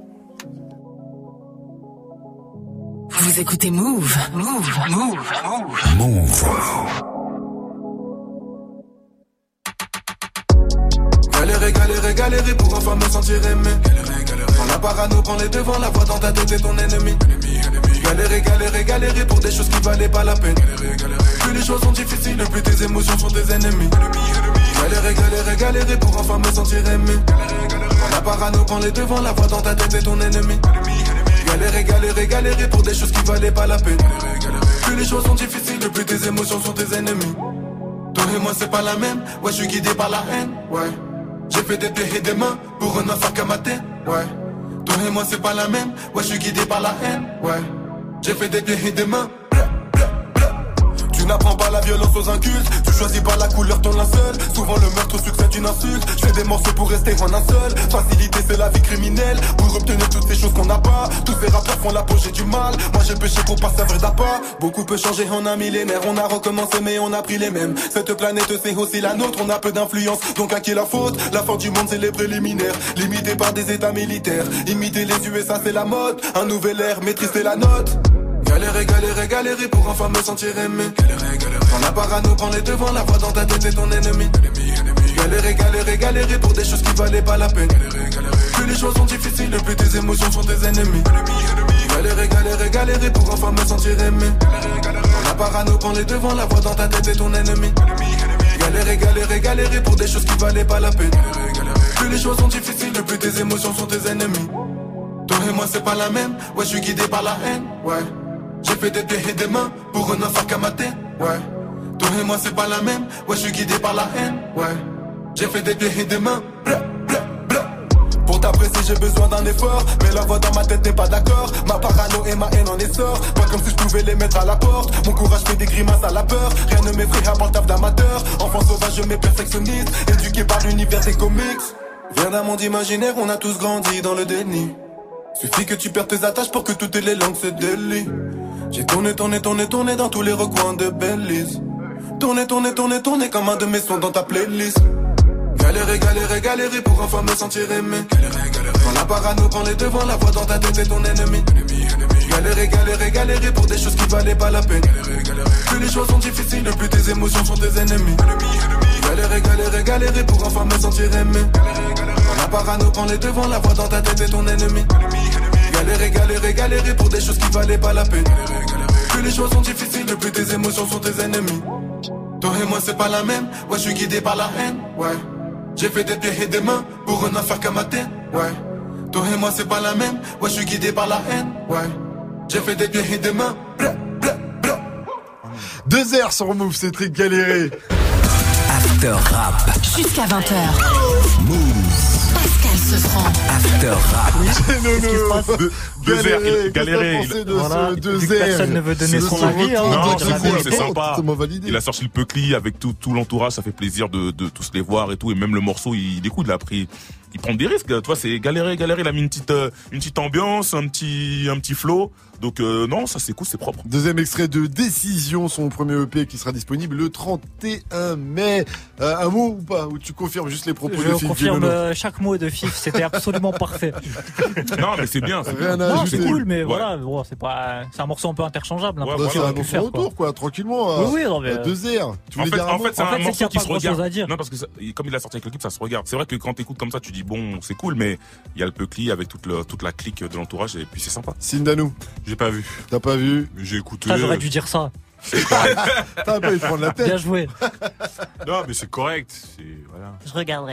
Vous écoutez Move. Move. Move. Move. Move. Galérer, galérer, galérer pour enfin me sentir aimé. Galérer, galérer. Quand la parano prend les devants, la voix dans ta tête est ton ennemi. Galérer, galérer, galérer pour des choses qui valaient pas la peine. Galérer, galérer. Plus les choses sont difficiles, plus tes émotions sont tes ennemis. Galérer, galérer, galérer pour enfin me sentir aimé. Quand la parano prend les devants, la voix dans ta tête est ton ennemi. Galérer, galérer, galérer pour des choses qui valaient pas la peine. Plus les choses sont difficiles, plus tes émotions sont tes ennemis. Toi et moi c'est pas la même, ouais je suis guidé par la haine, ouais. J'ai fait des pieds et des mains pour un enfant qu'à ma tête, ouais. Toi et moi c'est pas la même, ouais je suis guidé par la haine, ouais. J'ai fait des pieds et des mains. Tu n'apprends pas la violence aux incultes, tu choisis pas la couleur ton linceul. Souvent le meurtre succède une insulte. Je fais des morceaux pour rester en un seul. Facilité c'est la vie criminelle. Pour obtenir toutes ces choses qu'on n'a pas. Tous ces rappeurs font la poche, j'ai du mal. Moi j'ai péché pour pas servir d'appât. Beaucoup peut changer en un millénaire. On a recommencé mais on a pris les mêmes. Cette planète c'est aussi la nôtre. On a peu d'influence, donc à qui la faute? La fin du monde c'est les préliminaires. Limité par des états militaires. Imiter les U S A c'est la mode. Un nouvel air, maîtriser la note. Galérer, galérer, galérer pour enfin me sentir aimé. Galérer, galérer. Quand la parano prend les devants, la voix dans ta tête est ton ennemi. Galérer, galérer, galérer pour des choses qui valaient pas la peine. Galérer, galérer. Plus les choses sont difficiles, plus tes émotions sont tes ennemis. Galérer, galérer, galérer pour enfin me sentir aimé. Quand la parano prend les devants, la voix dans ta tête est ton ennemi. Galérer, galérer, galérer pour des choses qui valaient pas la peine. Plus les choses sont difficiles, plus tes émotions sont tes ennemis. Toi et moi c'est pas la même, ouais je suis guidé par la haine, ouais. J'ai fait des pieds et des mains pour ne faire qu'à mater, ouais. Toi et moi c'est pas la même, ouais je suis guidé par la haine, ouais. J'ai fait des pieds et des mains, blah, blah, blah. Pour t'apprécier j'ai besoin d'un effort, mais la voix dans ma tête n'est pas d'accord. Ma parano et ma haine en essor, pas comme si je pouvais les mettre à la porte. Mon courage fait des grimaces à la peur, rien ne m'effraie à part le taf d'amateur. Enfant sauvage mais perfectionniste, éduqué par l'univers des comics. Viens d'un monde imaginaire, on a tous grandi dans le déni. Suffit que tu perds tes attaches pour que toutes les langues se délient. J'ai tourné, tourné, tourné, tourné dans tous les recoins de Belize. Tourné, tourné, tourné, tourné comme un de mes sons dans ta playlist. Galérer, galérer, galérer pour enfin me sentir aimé. Galérer, galérer. Quand la parano prend les devants, la voix dans ta tête est ton ennemi. Galérer, galérer, galérer pour des choses qui valaient pas la peine. Galérer, galérer. Plus les choses sont difficiles, plus tes émotions sont tes ennemis. Galérer, galérer, galérer pour enfin me sentir aimé. Quand la parano prend les devants, la voix dans ta tête est ton ennemi. Galérer, galérer, galérer pour des choses qui valaient pas la peine. Plus les choses sont difficiles, plus tes émotions sont tes ennemis. Toi et moi c'est pas la même, ouais je suis guidé par la haine, ouais. J'ai fait des pieds et des mains pour ne faire qu'à mater, ouais. Toi et moi c'est pas la même, ouais je suis guidé par la haine, ouais. J'ai fait des pieds et des mains, blah, blah, blah. Deux heures sur Move, c'est très galéré. After Rap. Jusqu'à vingt heures. Move. Pascal Sefranc. After Rap. De, deux heures, il galérait. De voilà, ce deux heures. Personne ne veut donner son avis. Hein. Non, c'est cool, c'est sympa. validé. Il a sorti le Peucli avec tout, tout l'entourage, ça fait plaisir de, de tous les voir et tout. Et même le morceau, il, il écoute, il a pris, il prend des risques. Tu vois, c'est galérer, galérer. Il a mis une petite, une petite ambiance, un petit, un petit flow. Donc euh, non, ça c'est cool, c'est propre. Deuxième extrait de Décision, son premier E P qui sera disponible le trente et un mai. Euh, un mot ou pas? Ou tu confirmes juste les propos Je de Fif? Je confirme euh, chaque mot de Fif, c'était absolument parfait. Non mais c'est bien. C'est Rien bien. à Non, ajouter. c'est cool, mais Ouais. voilà, bon, c'est pas, c'est un morceau un peu interchangeable. Ouais, Hein, voilà, C'est un pu bon faire, retour, quoi, tranquillement. Oui, à- oui, non, mais, à deux heures. Tu En voulais fait, dire un en mot? fait, c'est En un fait, c'est morceau qu'il y a qui pas se grand-chose regarde. à dire. Non, parce que ça- comme il a sorti avec le clip, ça se regarde. C'est vrai que quand t'écoutes comme ça, tu dis bon, c'est cool, mais il y a le Peucli avec toute, le, toute la clique de l'entourage et puis c'est sympa. Sindanou, J'ai pas vu. t'as pas vu? J'ai écouté. Ça, j'aurais dû dire ça. T'as pas eu de prendre la Bien tête. joué. Non, mais c'est correct. C'est voilà. Je regarderai.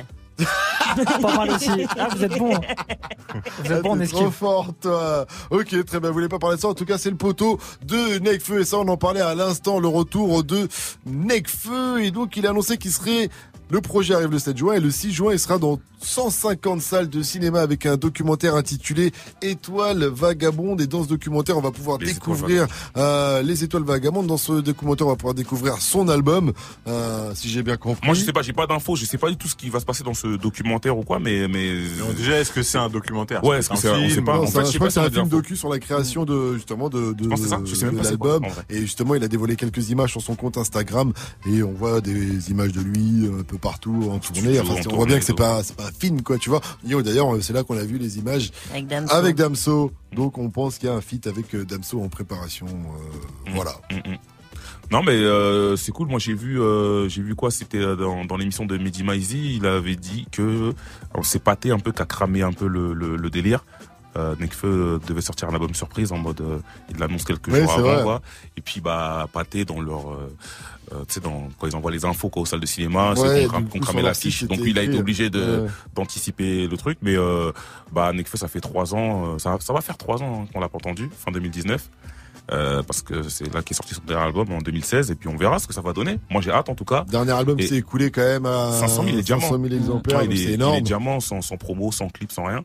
Pas mal aussi. Ah, vous êtes bon. Vous êtes bon en Ah, t'es trop esquive. fort, toi. Ok, très bien. Vous voulez pas parler de ça? En tout cas, c'est le poteau de Nekfeu. Et ça, on en parlait à l'instant, le retour de Nekfeu. Et donc, il a annoncé qu'il serait, le projet arrive le sept juin et le six juin, il sera dans cent cinquante salles de cinéma avec un documentaire intitulé Étoiles vagabondes. Et dans ce documentaire, on va pouvoir Les découvrir euh, les étoiles vagabondes. Dans ce documentaire, on va pouvoir découvrir son album, euh, si j'ai bien compris. Moi, je sais pas, j'ai pas d'infos, je sais pas du tout ce qui va se passer dans ce documentaire ou quoi, mais mais. Non, déjà, est-ce que c'est un documentaire? Ouais, est-ce que c'est un- on sait pas. Non, En c'est fait, un- je je sais crois pas que c'est si on un a des film infos. docu sur la création de justement de, de, Je pense que c'est ça. Je sais même de pas c'est quoi, l'album. en vrai. Et justement, il a dévoilé quelques images sur son compte Instagram et on voit des images de lui un peu partout en tournée. Studio, Enfin, en on voit tournée, bien que c'est tout. pas c'est pas un film quoi, tu vois. Yo, d'ailleurs, c'est là qu'on a vu les images Avec Damso. avec Damso. Donc on pense qu'il y a un feat avec euh, Damso en préparation. euh, Mm. Voilà. Mm, mm. Non mais euh, c'est cool. Moi j'ai vu, euh, j'ai vu quoi. C'était euh, dans, dans l'émission de Mehdi Maizi. Il avait dit que on s'est pâté un peu, qu'a cramé un peu le, le, le délire. Euh, Nekfeu devait sortir un album surprise en mode, euh, il l'annonce quelques Ouais, jours c'est avant, vrai. quoi. Et puis bah pâté dans leur, euh, euh, tu sais, dans quand ils envoient les infos quoi aux salles de cinéma, Ouais, c'est qu'on, cram- du qu'on coup, cramait sur leur l'affiche. site, Donc c'était lui il a été écrit. obligé de Ouais. d'anticiper le truc. Mais euh, bah Nekfeu ça fait trois ans, euh, ça ça va faire trois ans hein, qu'on l'a pas entendu, fin deux mille dix-neuf. Euh, parce que c'est là qu'est sorti son dernier album en deux mille seize et puis on verra ce que ça va donner. Moi j'ai hâte en tout cas. Dernier album Et s'est écoulé quand même à cinq cent mille diamants. cinq cent mille exemplaires. Ouais, il, donc est, c'est il est énorme. diamant, sans, sans promo, sans clip, sans rien.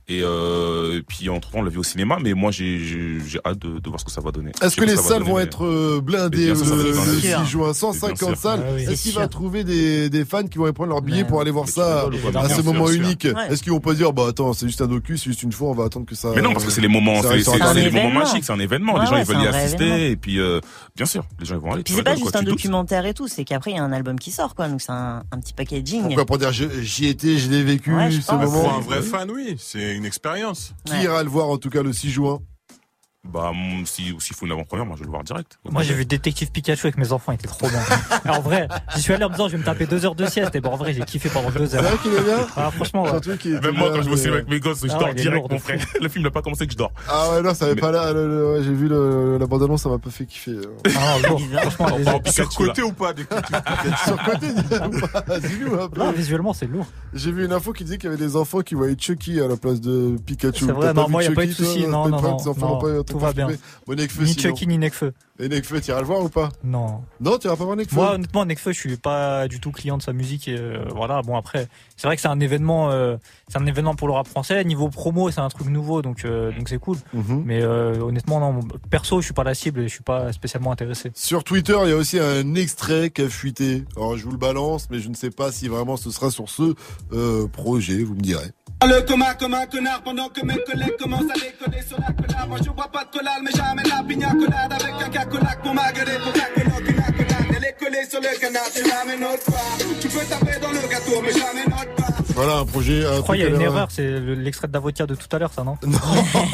Et, euh, et puis entre temps on l'a vu au cinéma, mais moi j'ai j'ai, j'ai hâte de, de voir ce que ça va donner. Est-ce que les salles vont être blindées le, le six juin, cent cinquante salles? Ah oui, Est-ce qu'il sûr. va trouver des, des fans qui vont aller prendre leur billet Mais pour aller voir ça à ce moment unique? Est-ce qu'ils vont pas dire bah attends c'est juste un docu, c'est juste une fois, on va attendre que ça. Mais non, parce que c'est les moments, c'est, c'est, c'est les moments événement. magiques, c'est un événement. Ouais, les gens ouais, ils veulent c'est y un vrai assister événement. et puis euh, bien sûr les gens ils vont aller. Puis tu c'est pas rigoles, juste quoi, un tu doutes. documentaire et tout, c'est qu'après il y a un album qui sort quoi, donc c'est un, un petit packaging. Pourquoi pour dire je- j'y étais, je l'ai vécu Ouais, je ce pense. moment. Pour un vrai fan, oui, c'est une expérience. Qui Ouais. ira le voir en tout cas le six juin? Bah m- si s'il faut une avant-première, moi je vais le voir direct. Moi j'ai vu Détective Pikachu avec mes enfants, il était trop bien. Alors, en vrai, j'y suis allé en me disant je vais me taper deux heures de sieste, et bon en vrai j'ai kiffé pendant deux heures. C'est vrai qu'il est bien. Ah franchement, ouais. Surtout qu'il était Même moi bien, quand je vais au cinéma mais- avec mes gosses, je Ah dors ouais, il est direct lourd, mon de frère. Le film n'a pas commencé que je dors. Ah ouais non ça avait Mais- pas là, le- le- ouais, j'ai vu le, la bande annonce, ça m'a pas fait kiffer. Ah, non, lourd. Franchement, On les- part en Sur Pikachu là. côté ou pas des Sur côté, dis-nous un peu. non, visuellement c'est lourd. J'ai vu une info qui disait qu'il y avait des enfants qui voyaient Chucky à la place de Pikachu. C'est vrai, T'as non, vu moi, y a pas eu de Chucky, souci. toi Non, T'as non, pas- non, tes enfants non, n'ont pas- tout t'ont va pas bien. flippé. Bon, Nekfeu, Ni sinon. Chucky ni Nekfeu. Et Nekfeu, t'iras le voir ou pas? Non. Non, t'iras pas voir Nekfeu? Moi, honnêtement, Nekfeu, je suis pas du tout client de sa musique. Et euh, voilà. Bon, après, c'est vrai que c'est un événement, euh, c'est un événement pour le rap français. Niveau promo, c'est un truc nouveau, donc euh, donc c'est cool. Mhm. Mais euh, honnêtement, non. Perso, je suis pas la cible et je suis pas spécialement intéressé. Sur Twitter, il y a aussi un extrait qui a fuité. Alors, je vous le balance, mais je ne sais pas si vraiment ce sera sur ce euh, projet, vous me direz. Le coma comme un connard pendant que mes collègues commencent à déconner sur la collab. Moi je bois pas de collab mais jamais la pina colade avec un cacolac pour ma gueule pour cacolac une accolade. Elle est collée sur le canard, c'est jamais notre part. Tu peux taper dans le gâteau mais jamais notre part. Voilà un projet. Un Je crois qu'il y a truc une à la- erreur, c'est le- l'extrait de Davotia de tout à l'heure, ça, non? Non,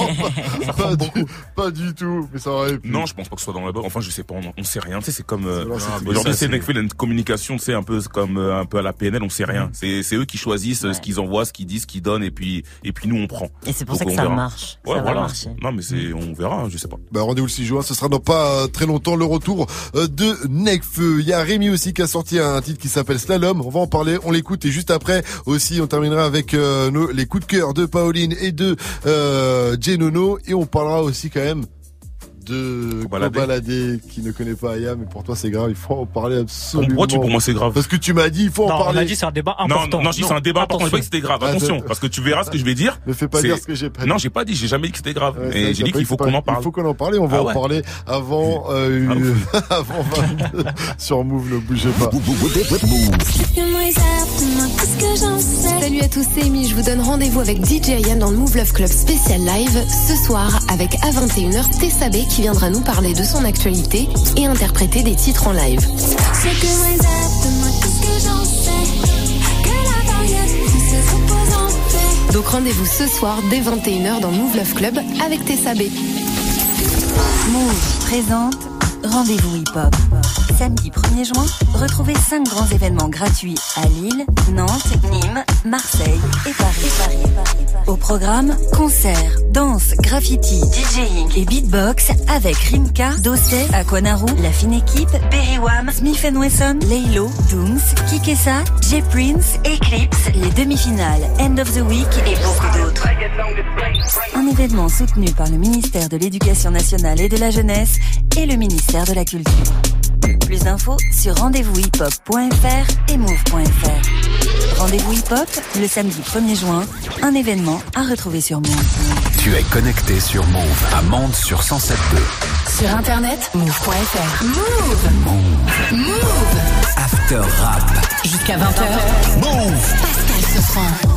pas, du, pas du tout. Mais ça aurait pu. Non, je pense pas que ce soit dans la bonne. Enfin, je sais pas, on, on sait rien. Tu sais, c'est comme euh, Alors, c'est- mais aujourd'hui, ça, c'est c'est- Nekfeu, il a une communication, tu sais, un peu comme euh, un peu à la P N L, on sait rien. C'est c'est eux qui choisissent euh, ce qu'ils envoient, ce qu'ils disent, ce qu'ils donnent, et puis et puis nous on prend. Et c'est pour Donc, ça que on ça verra. marche. Ouais, ça va voilà. marcher. Non, mais c'est on verra, je sais pas. Bah, rendez-vous le six juin, ce sera dans pas euh, très longtemps le retour euh, de Nekfeu. Il y a Rémi aussi qui a sorti un titre qui s'appelle Slalom. On va en parler, on l'écoute et juste après aussi on terminera avec euh, nos, les coups de cœur de Pauline et de euh, Genono et on parlera aussi quand même de Kobalade. Kobalade qui ne connaît pas Aya, mais pour toi c'est grave, il faut en parler absolument. Pourquoi tu pour moi c'est grave? Parce que tu m'as dit il faut Non, en on parler. a dit c'est un débat Non, important. non, je dis c'est un débat important. Je dis pas que c'était grave. Ah, Attention, de- parce que tu verras ce que je vais dire. Ne fais pas C'est- dire ce que j'ai pas dit. Non, j'ai pas dit, j'ai jamais dit que c'était grave. Ouais, c'est Et vrai, j'ai t'as dit pas qu'il faut pas- qu'on en parle. Il faut qu'on en parle et on va Ah en ouais. parler avant euh, avant vingt sur Move, ne bougez pas. Salut à tous, c'est Amy. Je vous donne rendez-vous avec D J Ian dans le Move Love Club spécial live ce soir avec à vingt et une heures Tessa B qui viendra nous parler de son actualité et interpréter des titres en live. Donc rendez-vous ce soir dès vingt et une heures dans Move Love Club avec Tessa B. Move présente Rendez-vous hip-hop. Samedi premier juin, retrouvez cinq grands événements gratuits à Lille, Nantes, Nîmes, Marseille et Paris. Au programme, concerts, danse, graffiti, DJing et beatbox avec Rimka, Dossé, Aquanaru, La Fine Équipe, Berry Wham, Smith and Wesson, Laylo, Dooms, Kikessa, J Prince, Eclipse, les demi-finales, End of the Week et beaucoup d'autres. Un événement soutenu par le ministère de l'Éducation nationale et de la jeunesse et le ministère de la Culture. Plus d'infos sur rendez-vous hip hop point f r et move point f r. Rendez-vous hip-hop, le samedi premier juin, un événement à retrouver sur Move. Tu es connecté sur Move à Mende sur cent sept virgule deux. Sur internet, move point f r. Move. Move. Move. After Rap. Jusqu'à vingt heures. Move. Pascal Sefranc.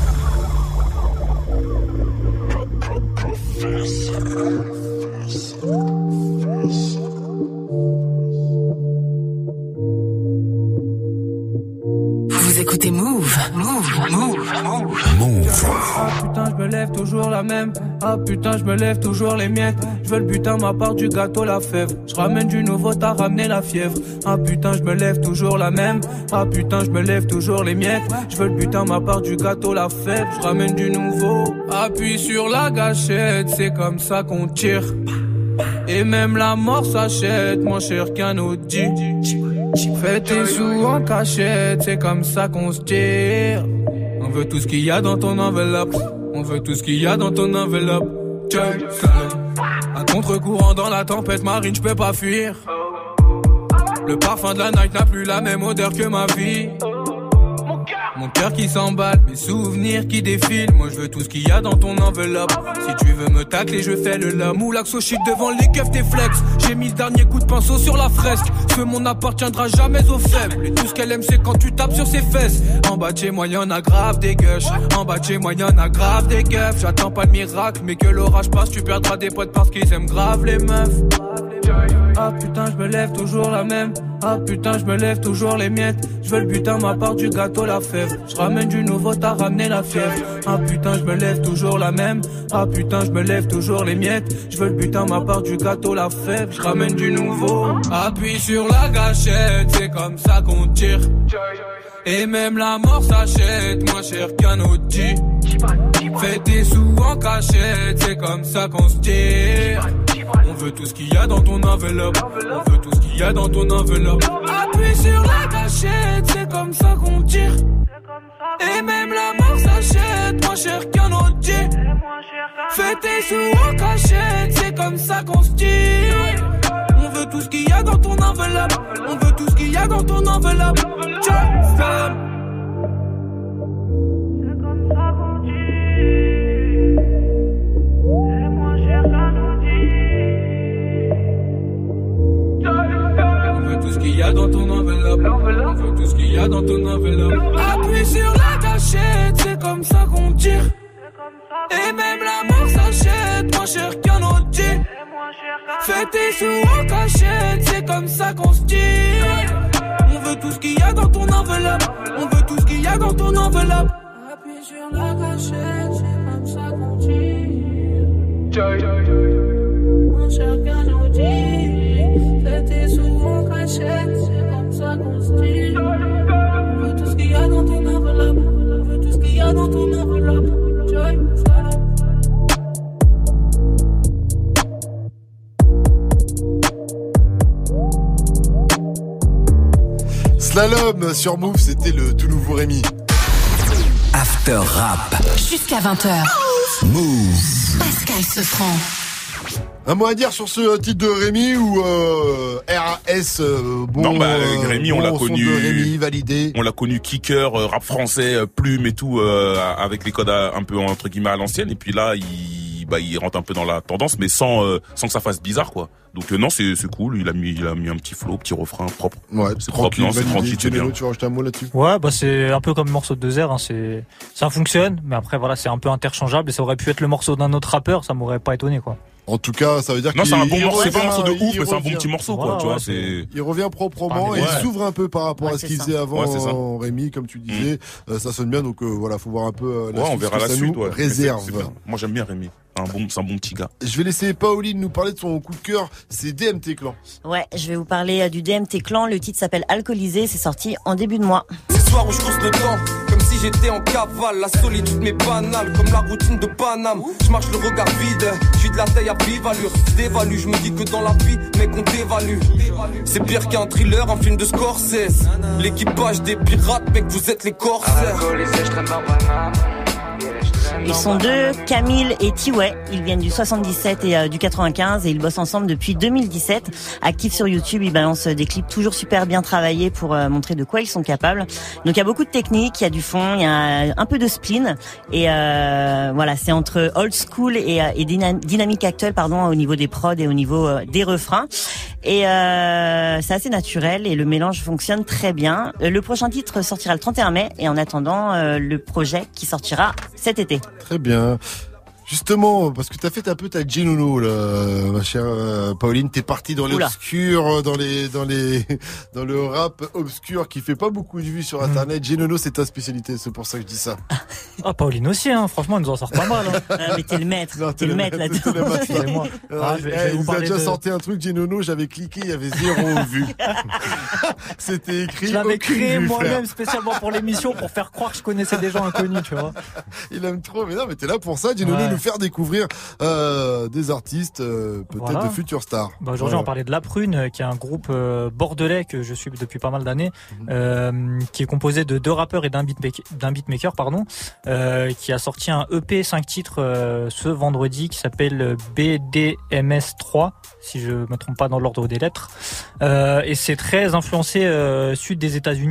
Vous écoutez Move. Move. Move. Move. Ah putain, je me lève toujours la même. Ah putain, je me lève toujours les miettes. Je veux le butin, ma part du gâteau, la fève. Je ramène du nouveau, t'as ramené la fièvre. Ah putain, je me lève toujours la même. Ah putain, je me lève toujours les miettes. Je veux le butin, ma part du gâteau, la fève. Je ramène du nouveau. Appuie sur la gâchette, c'est comme ça qu'on tire. Et même la mort s'achète, moins cher qu'un Audi. Fais tes sous en cachette, c'est comme ça qu'on se tire. On veut tout ce qu'il y a dans ton enveloppe. On veut tout ce qu'il y a dans ton enveloppe. Check. Un contre-courant dans la tempête marine, je peux pas fuir. Le parfum de la night n'a plus la même odeur que ma vie. Mon cœur qui s'emballe, mes souvenirs qui défilent. Moi je veux tout ce qu'il y a dans ton enveloppe. Si tu veux me tacler, je fais le lame. Ou l'axo chic devant les keufs, tes flex. J'ai mis le dernier coup de pinceau sur la fresque. Ce monde n'appartiendra jamais aux faibles. Et tout ce qu'elle aime, c'est quand tu tapes sur ses fesses. En bas de chez moi, y'en a grave des gueuches. En bas de chez moi, y'en a grave des keufs. J'attends pas le miracle, mais que l'orage passe, tu perdras des potes parce qu'ils aiment grave les meufs. Ah putain, je me lève toujours la même. Ah putain, je me lève toujours les miettes. Je veux le butin, ma part du gâteau, la fève. Je ramène du nouveau, t'as ramené la fièvre. Ah putain, je me lève toujours la même. Ah putain, je me lève toujours les miettes. Je veux le butin, ma part du gâteau, la fève. Je ramène du nouveau. Appuie sur la gâchette, c'est comme ça qu'on tire. Et même la mort s'achète moins cher qu'un Audi. Fais tes sous en cachette, c'est comme ça qu'on se tire. On veut tout ce qu'il y a dans ton enveloppe. On veut tout ce qu'il y a dans ton enveloppe. Appuie sur la gâchette, c'est comme ça qu'on tire. Et même la mort s'achète moins cher qu'un Audi. Fais tes sous en cachette, c'est comme ça qu'on se tire. On veut tout ce qu'il y a dans ton enveloppe. On veut tout ce qu'il y a dans ton enveloppe. Just femme. C'est comme ça qu'on dit. C'est moins cher qu'un Audi. On veut tout ce qu'il y a dans ton enveloppe. On veut tout ce qu'il y a dans ton enveloppe. Appuie sur la gâchette, c'est comme ça qu'on tire. Et même la mort s'achète moins cher qu'un Audi. Fais tes sous en cachette, c'est comme ça qu'on se tire. On veut tout ce qu'il y a dans ton enveloppe. On veut tout ce qu'il y a dans ton enveloppe. Appuie sur la gâchette, c'est comme ça qu'on tire. Moins cher qu'un Audi. Fais tes sous en cachette, c'est comme ça qu'on se tire. On veut tout ce qu'il y a dans ton enveloppe. On veut tout ce qu'il y a dans ton enveloppe. Slalom sur Move, c'était le tout nouveau Rémi. After Rap. Jusqu'à vingt heures. Move. Pascal Sefranc. Un mot à dire sur ce titre de Rémi ou euh, R A S euh, bon, Non, bah, Rémi, bon on l'a son connu. De Rémi, validé. On l'a connu kicker, euh, rap français, euh, plume et tout, euh, avec les codes à, un peu entre guillemets à l'ancienne. Et puis là, il, bah, il rentre un peu dans la tendance, mais sans, euh, sans que ça fasse bizarre, quoi. Donc euh, non, c'est c'est cool. Il a mis, il a mis un petit flow, petit refrain propre. Ouais, c'est propre, non, c'est tranquille, c'est bien. Tu veux rajouter un mot là-dessus? Ouais, bah c'est un peu comme le morceau de Dezer, hein, c'est ça fonctionne, mais après voilà, c'est un peu interchangeable et ça aurait pu être le morceau d'un autre rappeur, ça m'aurait pas étonné quoi. En tout cas, ça veut dire non, qu'il c'est un bon morceau, c'est pas un morceau de il ouf, mais c'est un revient. bon petit morceau, quoi. Voilà, tu ouais, vois, c'est. Il revient proprement Ah, et ouais. il s'ouvre un peu par rapport Ouais, à ce c'est qu'il ça. faisait avant Ouais, c'est ça. en Rémi, comme tu disais. Euh, ça sonne bien, donc euh, voilà, faut voir un peu euh, la Ouais, on suite, verra ce que la ça suite, nous ouais. réserve. C'est- c'est bien. Moi, j'aime bien Rémi. Un bon, c'est un bon petit gars. Je vais laisser Pauline nous parler de son coup de cœur, c'est D M T Clan. Ouais, je vais vous parler euh, du D M T Clan. Le titre s'appelle Alcoolisé. C'est sorti en début de mois. Ces soirs où je course le temps, comme si j'étais en cavale. La solitude m'est banale, comme la routine de Paname. Je marche le regard vide, je suis de la taille à vive allure. Je dévalue, je me dis que dans la vie, mec, on t'évalue. C'est pire qu'un thriller, un film de Scorsese. L'équipage des pirates, mec, vous êtes les corsaires. Ils sont deux, Camille et Tiway. Ils viennent du soixante-dix-sept et euh, du quatre-vingt-quinze et ils bossent ensemble depuis deux mille dix-sept. Actifs sur YouTube, ils balancent des clips toujours super bien travaillés pour euh, montrer de quoi ils sont capables. Donc il y a beaucoup de techniques, il y a du fond, il y a un peu de spleen et euh, voilà, c'est entre old school et, et dynam- dynamique actuelle, pardon, au niveau des prods et au niveau euh, des refrains. Et euh, c'est assez naturel et le mélange fonctionne très bien. Le prochain titre sortira le trente et un mai et en attendant euh, le projet qui sortira cet été. Très bien. Justement, parce que t'as fait un peu ta Ginono, là, ma chère euh, Pauline, t'es partie dans Oula. l'obscur, dans les, dans les, dans le rap obscur qui fait pas beaucoup de vues sur Internet. Ginono, c'est ta spécialité, c'est pour ça que je dis ça. Ah, Pauline aussi, hein, franchement, elle nous en sort pas mal. Hein. Ah, mais t'es le maître, Non, t'es le maître là-dedans. t'es le maître. Excusez-moi. Ah, je vais- je vais Eh, il vous nous a parler déjà de- sorti un truc, Ginono, j'avais cliqué, il y avait zéro vue. C'était écrit. Je l'avais aucune créé vue, moi-même frère. spécialement pour l'émission pour faire croire que je connaissais des gens inconnus, tu vois. Il aime trop, mais non, mais t'es là pour ça, Ginono, Ouais. nous faire découvrir euh, des artistes, euh, peut-être Voilà. de futures stars. Bah, aujourd'hui, Voilà. on parlait de La Prune, euh, qui est un groupe euh, bordelais que je suis depuis pas mal d'années, euh, qui est composé de deux rappeurs et d'un beatmaker, d'un beatmaker pardon, euh, qui a sorti un E P cinq titres euh, ce vendredi qui s'appelle B D M S trois, si je me trompe pas dans l'ordre des lettres. Euh, et c'est très influencé euh, sud des États-Unis.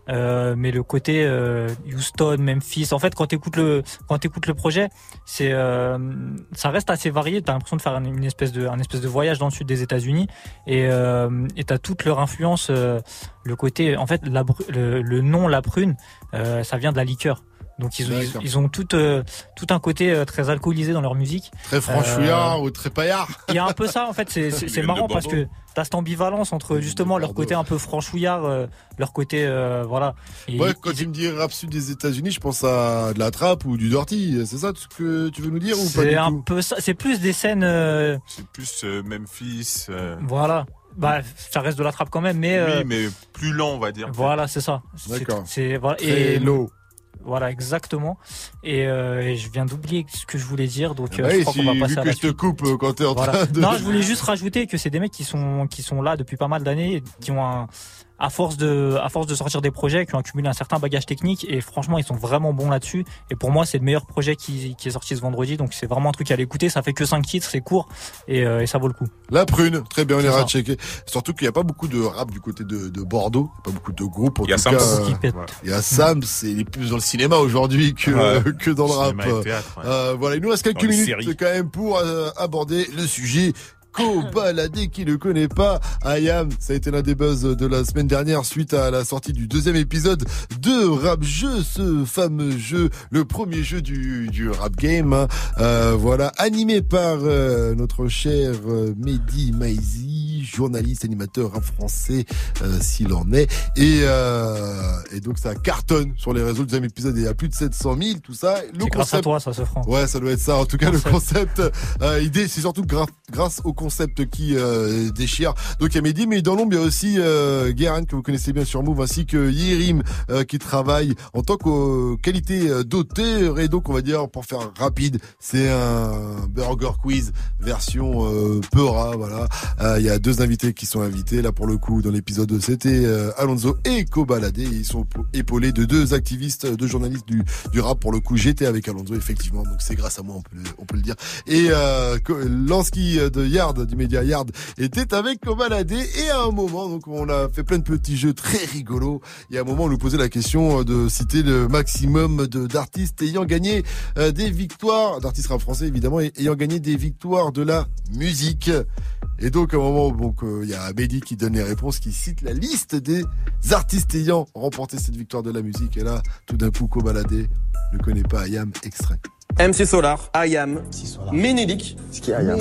Euh, mais le côté euh, Houston, Memphis, en fait, quand t'écoutes le quand t'écoutes le projet, c'est euh, ça reste assez varié. T'as l'impression de faire une espèce de un espèce de voyage dans le sud des États-Unis et euh, et t'as toute leur influence. Euh, le côté, en fait, la, le, le nom La Prune, euh, ça vient de la liqueur. Donc ils ont, ils, ils ont tout, euh, tout un côté euh, très alcoolisé dans leur musique. Très franchouillard euh, ou très paillard. Il y a un peu ça en fait, c'est, c'est, c'est marrant parce que t'as cette ambivalence entre justement leur côté un peu franchouillard, euh, leur côté euh, voilà. Et ouais, ils, quand ils... tu me dis rap sud des États-Unis, je pense à de la trappe ou du dirty. C'est ça ce que tu veux nous dire ou pas du C'est un tout peu ça. C'est plus des scènes. Euh... C'est plus euh, Memphis. Euh... Voilà. Bah, ça reste de la trappe quand même, mais. Oui, euh... mais plus lent, on va dire. Voilà, c'est ça. D'accord. C'est, c'est voilà. Très et low. Voilà, exactement. Et, euh, et je viens d'oublier ce que je voulais dire, donc euh, ouais, je crois si, qu'on va passer vu à que la je te suite. coupe quand t'es en Voilà. train de. Non, je voulais juste rajouter que c'est des mecs qui sont qui sont là depuis pas mal d'années, qui ont un à force de à force de sortir des projets, qui ont accumulé un certain bagage technique et franchement ils sont vraiment bons là-dessus. Et pour moi c'est le meilleur projet qui, qui est sorti ce vendredi, donc c'est vraiment un truc à l'écouter. Ça fait que cinq titres, c'est court et, euh, et ça vaut le coup. La Prune, très bien, on C'est ira ça. checker. Surtout qu'il n'y a pas beaucoup de rap du côté de, de Bordeaux, pas beaucoup de groupes. En Il y a tout Sams cas, qui euh, pète. il y a Sams, c'est il est plus dans le cinéma aujourd'hui que Ouais. que dans le rap. Cinéma et théâtre, ouais. Euh, voilà, il nous reste quelques Dans les minutes séries. quand même pour euh, aborder le sujet. Kobalade, qui ne connaît pas Ayam, ça a été l'un des buzz de la semaine dernière suite à la sortie du deuxième épisode de Rap Jeu, ce fameux jeu, le premier jeu du, du rap game, hein. Euh, voilà, animé par euh, notre cher euh, Mehdi Maizi, journaliste, animateur rap français, euh, s'il en est, et, euh, et donc ça cartonne sur les réseaux. Le deuxième épisode est à plus de sept cent mille, tout ça. Le C'est grâce à toi, ça se fera. Ouais, ça doit être ça. En tout cas, le Concept. concept, euh, idée, c'est surtout gra- grâce au concept qui euh, déchire. Donc il y a Mehdi, mais dans l'ombre, il y a aussi euh, Guérin, que vous connaissez bien sur Move, ainsi que Yérim, euh, qui travaille en tant que euh, qualité euh, d'auteur. Et donc, on va dire, pour faire rapide, c'est un burger quiz version euh, Peura. Voilà. Euh, Il y a deux invités qui sont invités. Là, pour le coup, dans l'épisode, c'était euh, Alonso et Kobalade. Ils sont épaulés de deux activistes, deux journalistes du, du rap. Pour le coup, j'étais avec Alonso, effectivement. Donc c'est grâce à moi, on peut, on peut le dire. Et euh, Lansky de Yard, du média Yard, était avec Kobalade. Et à un moment, donc on a fait plein de petits jeux très rigolos. Et à un moment, on nous posait la question de citer le maximum de d'artistes ayant gagné euh, des victoires, d'artistes rap français évidemment, et, ayant gagné des victoires de la musique. Et donc à un moment, donc il euh, y a Mehdi qui donne les réponses, qui cite la liste des artistes ayant remporté cette victoire de la musique. Et là, tout d'un coup, Kobalade ne connaît pas Ayam, extrait. M C Solar, Ayam, Ménélique. Ce qui est Ayam.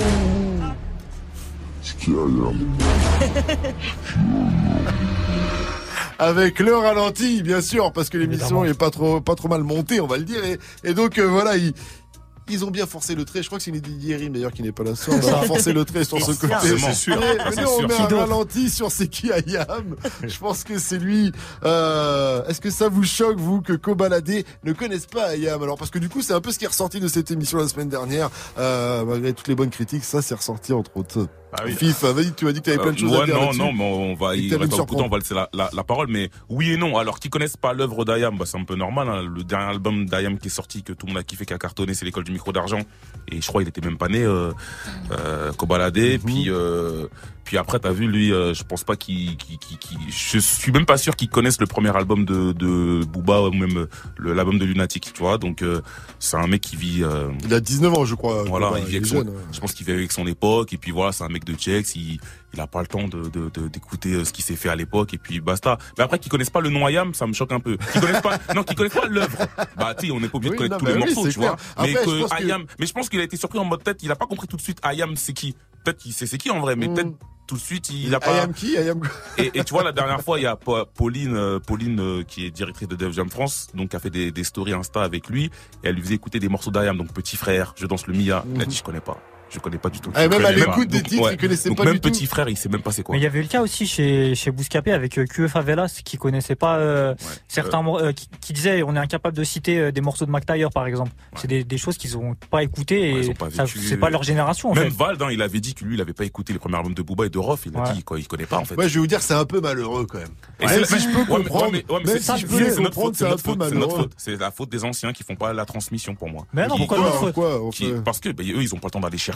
Ce qui est Ayam. Avec le ralenti, bien sûr, parce que l'émission est pas trop, pas trop mal montée, on va le dire. Et, et donc, euh, voilà, il, ils ont bien forcé le trait. Je crois que c'est Yérim d'ailleurs qui n'est pas là ce soir. On a forcé le trait sur ce côté. C'est sûr. Mais, mais C'est nous, on sûr. met Qui un d'autre ralenti sur c'est qui Ayam. Je pense que c'est lui. Euh, est-ce que ça vous choque, vous, que Kobalade ne connaisse pas Ayam? Alors, parce que du coup, c'est un peu ce qui est ressorti de cette émission la semaine dernière. Euh, malgré toutes les bonnes critiques, ça, c'est ressorti entre autres. Ah oui. Fif, vas-y, tu m'as dit que tu avais plein de choses Euh, ouais, à dire non, là-dessus. non, mais on va, Et il t'allais reste me un peu de temps, surprendre. on va laisser la, la, la parole, mais oui et non. Alors, qui connaissent pas l'œuvre d'Ayam, bah, c'est un peu normal, hein. Le dernier album d'Ayam qui est sorti, que tout le monde a kiffé, qui a cartonné, c'est l'école du micro d'argent. Et je crois qu'il était même pas né, euh, euh, Kobalade. Mhm. Puis, euh, puis après, t'as vu, lui, euh, je pense pas qu'il, qu'il, qu'il, qu'il- je suis même pas sûr qu'il connaisse le premier album de, de Booba, ou même euh, le, l'album de Lunatic, tu vois. Donc, euh, c'est un mec qui vit, euh, Il a dix-neuf ans, je crois. voilà, Koba, il vit il est avec son, jeune, ouais. je pense qu'il vit avec son époque, et puis voilà, c'est un mec de Tchex, il, il a pas le temps de, de, de- d'écouter euh, ce qui s'est fait à l'époque, et puis basta. Mais après, qu'ils connaissent pas le nom Ayam, ça me choque un peu. Qu'ils connaissent pas, non, qu'ils connaissent pas l'œuvre. Bah, tu sais, on n'est pas obligé Oui, de connaître non, tous bah les oui, morceaux, c'est tu vois. clair. Après, mais je que pense que- Ayam, mais je pense qu'il a été surpris en mode tête, il a pas compris tout de suite Ayam, c'est qui. Peut-être qu'il sait c'est qui en vrai, mais Mm. peut-être tout de suite, il a pas. Ayam qui Ayam Et, et tu vois, la dernière fois, il y a Pa- Pauline, euh, Pauline euh, qui est directrice de Def Jam France, donc qui a fait des, des stories Insta avec lui, et elle lui faisait écouter des morceaux d'Ayam, donc Petit Frère, Je danse le Mia. Il a dit, je connais pas. Je connais pas du tout. Ah, Je même à connais l'écoute pas. des Donc, titres, il connaissait donc pas même du tout. Petit Frère, il sait même pas c'est quoi. Mais il y avait eu le cas aussi chez chez Bouscapé avec euh, Q E Favelas qui connaissait pas euh, certains mor- euh, qui, qui disait on est incapable de citer euh, des morceaux de Mac Taylor par exemple. C'est des, des choses qu'ils ont pas écoutées et Ouais, ils ont pas ça- vécu. c'est pas leur génération en Même fait. Vald, hein, il avait dit que lui, il avait pas écouté les premiers albums de Booba et de Rof. Il a Ouais. dit quoi, il connaît pas en fait. Moi, je vais vous dire, c'est un peu malheureux quand même. Et Même c'est- si je peux ouais, mais- comprendre, ouais, mais- ouais, mais même c'est- si je c'est- peux c'est notre comprendre, faute, c'est c'est un notre peu faute, c'est notre malheureux. faute. C'est la faute des anciens qui font pas la transmission pour moi. Mais non, Qui- pourquoi notre faute Quoi, on qui- fait- Parce que bah, eux, ils ont pas le temps d'aller chercher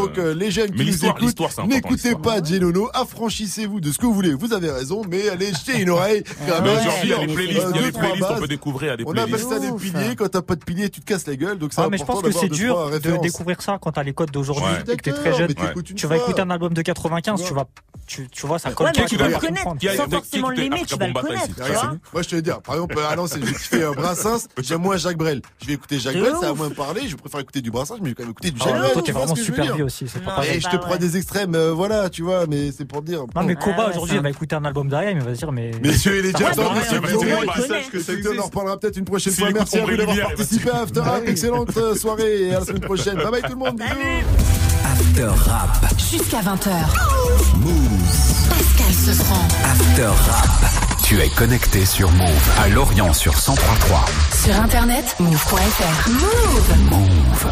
Donc euh, les jeunes qui nous écoutent, n'écoutez pas Genono, affranchissez-vous de ce que vous voulez. Vous avez raison, mais allez jeter une oreille. Quand même, aujourd'hui, il y a des playlists, il y a des playlists, on peut découvrir des on playlists. appelle ça des piliers. Quand t'as pas de piliers, tu te casses la gueule. Donc c'est ah, mais je pense que c'est dur de découvrir ça quand t'as les codes d'aujourd'hui et que t'es très jeune. Tu vas écouter un album de quatre-vingt-quinze, tu vas tu, tu vois, ça colle Ouais, pas. mais tu tu vas vas le connaître. comprendre. Sans forcément l'aimer, tu vas le connaître. tu vois. Moi, je te vais dire, par exemple, à l'ancienne, j'ai kiffé euh, Brassens, j'aime moins Jacques Brel. Je vais écouter Jacques De Brel, ouf. ça va moins me parler, je préfère écouter du Brassens, mais je vais quand même écouter du Ah, Jacques Brel. toi, t'es tu vois vraiment ce que je veux super dire. vie aussi, c'est pas Non, pareil. Et je bah te ouais. prends des extrêmes, euh, voilà, tu vois, mais c'est pour dire. Non, mais Ah, Koba, ouais, aujourd'hui, ça. il va écouter un album derrière, mais il va se dire, mais. Messieurs, il est déjà Ouais, temps, mais monsieur ouais, Bourreau. mais ouais, Écoutez, sache que ça on en existe. reparlera peut-être une prochaine S'il fois. écoute Merci à Ombre vous d'avoir Lumière, il va participé à After Rap. Excellente euh, soirée et à la semaine prochaine. Bye bye tout le monde. Bisous. After Rap. Jusqu'à vingt heures. Move. Pascal Sefranc. After Rap. Tu es connecté sur Move à Lorient sur cent trois virgule trois. Sur internet, move point f r. Move. Move.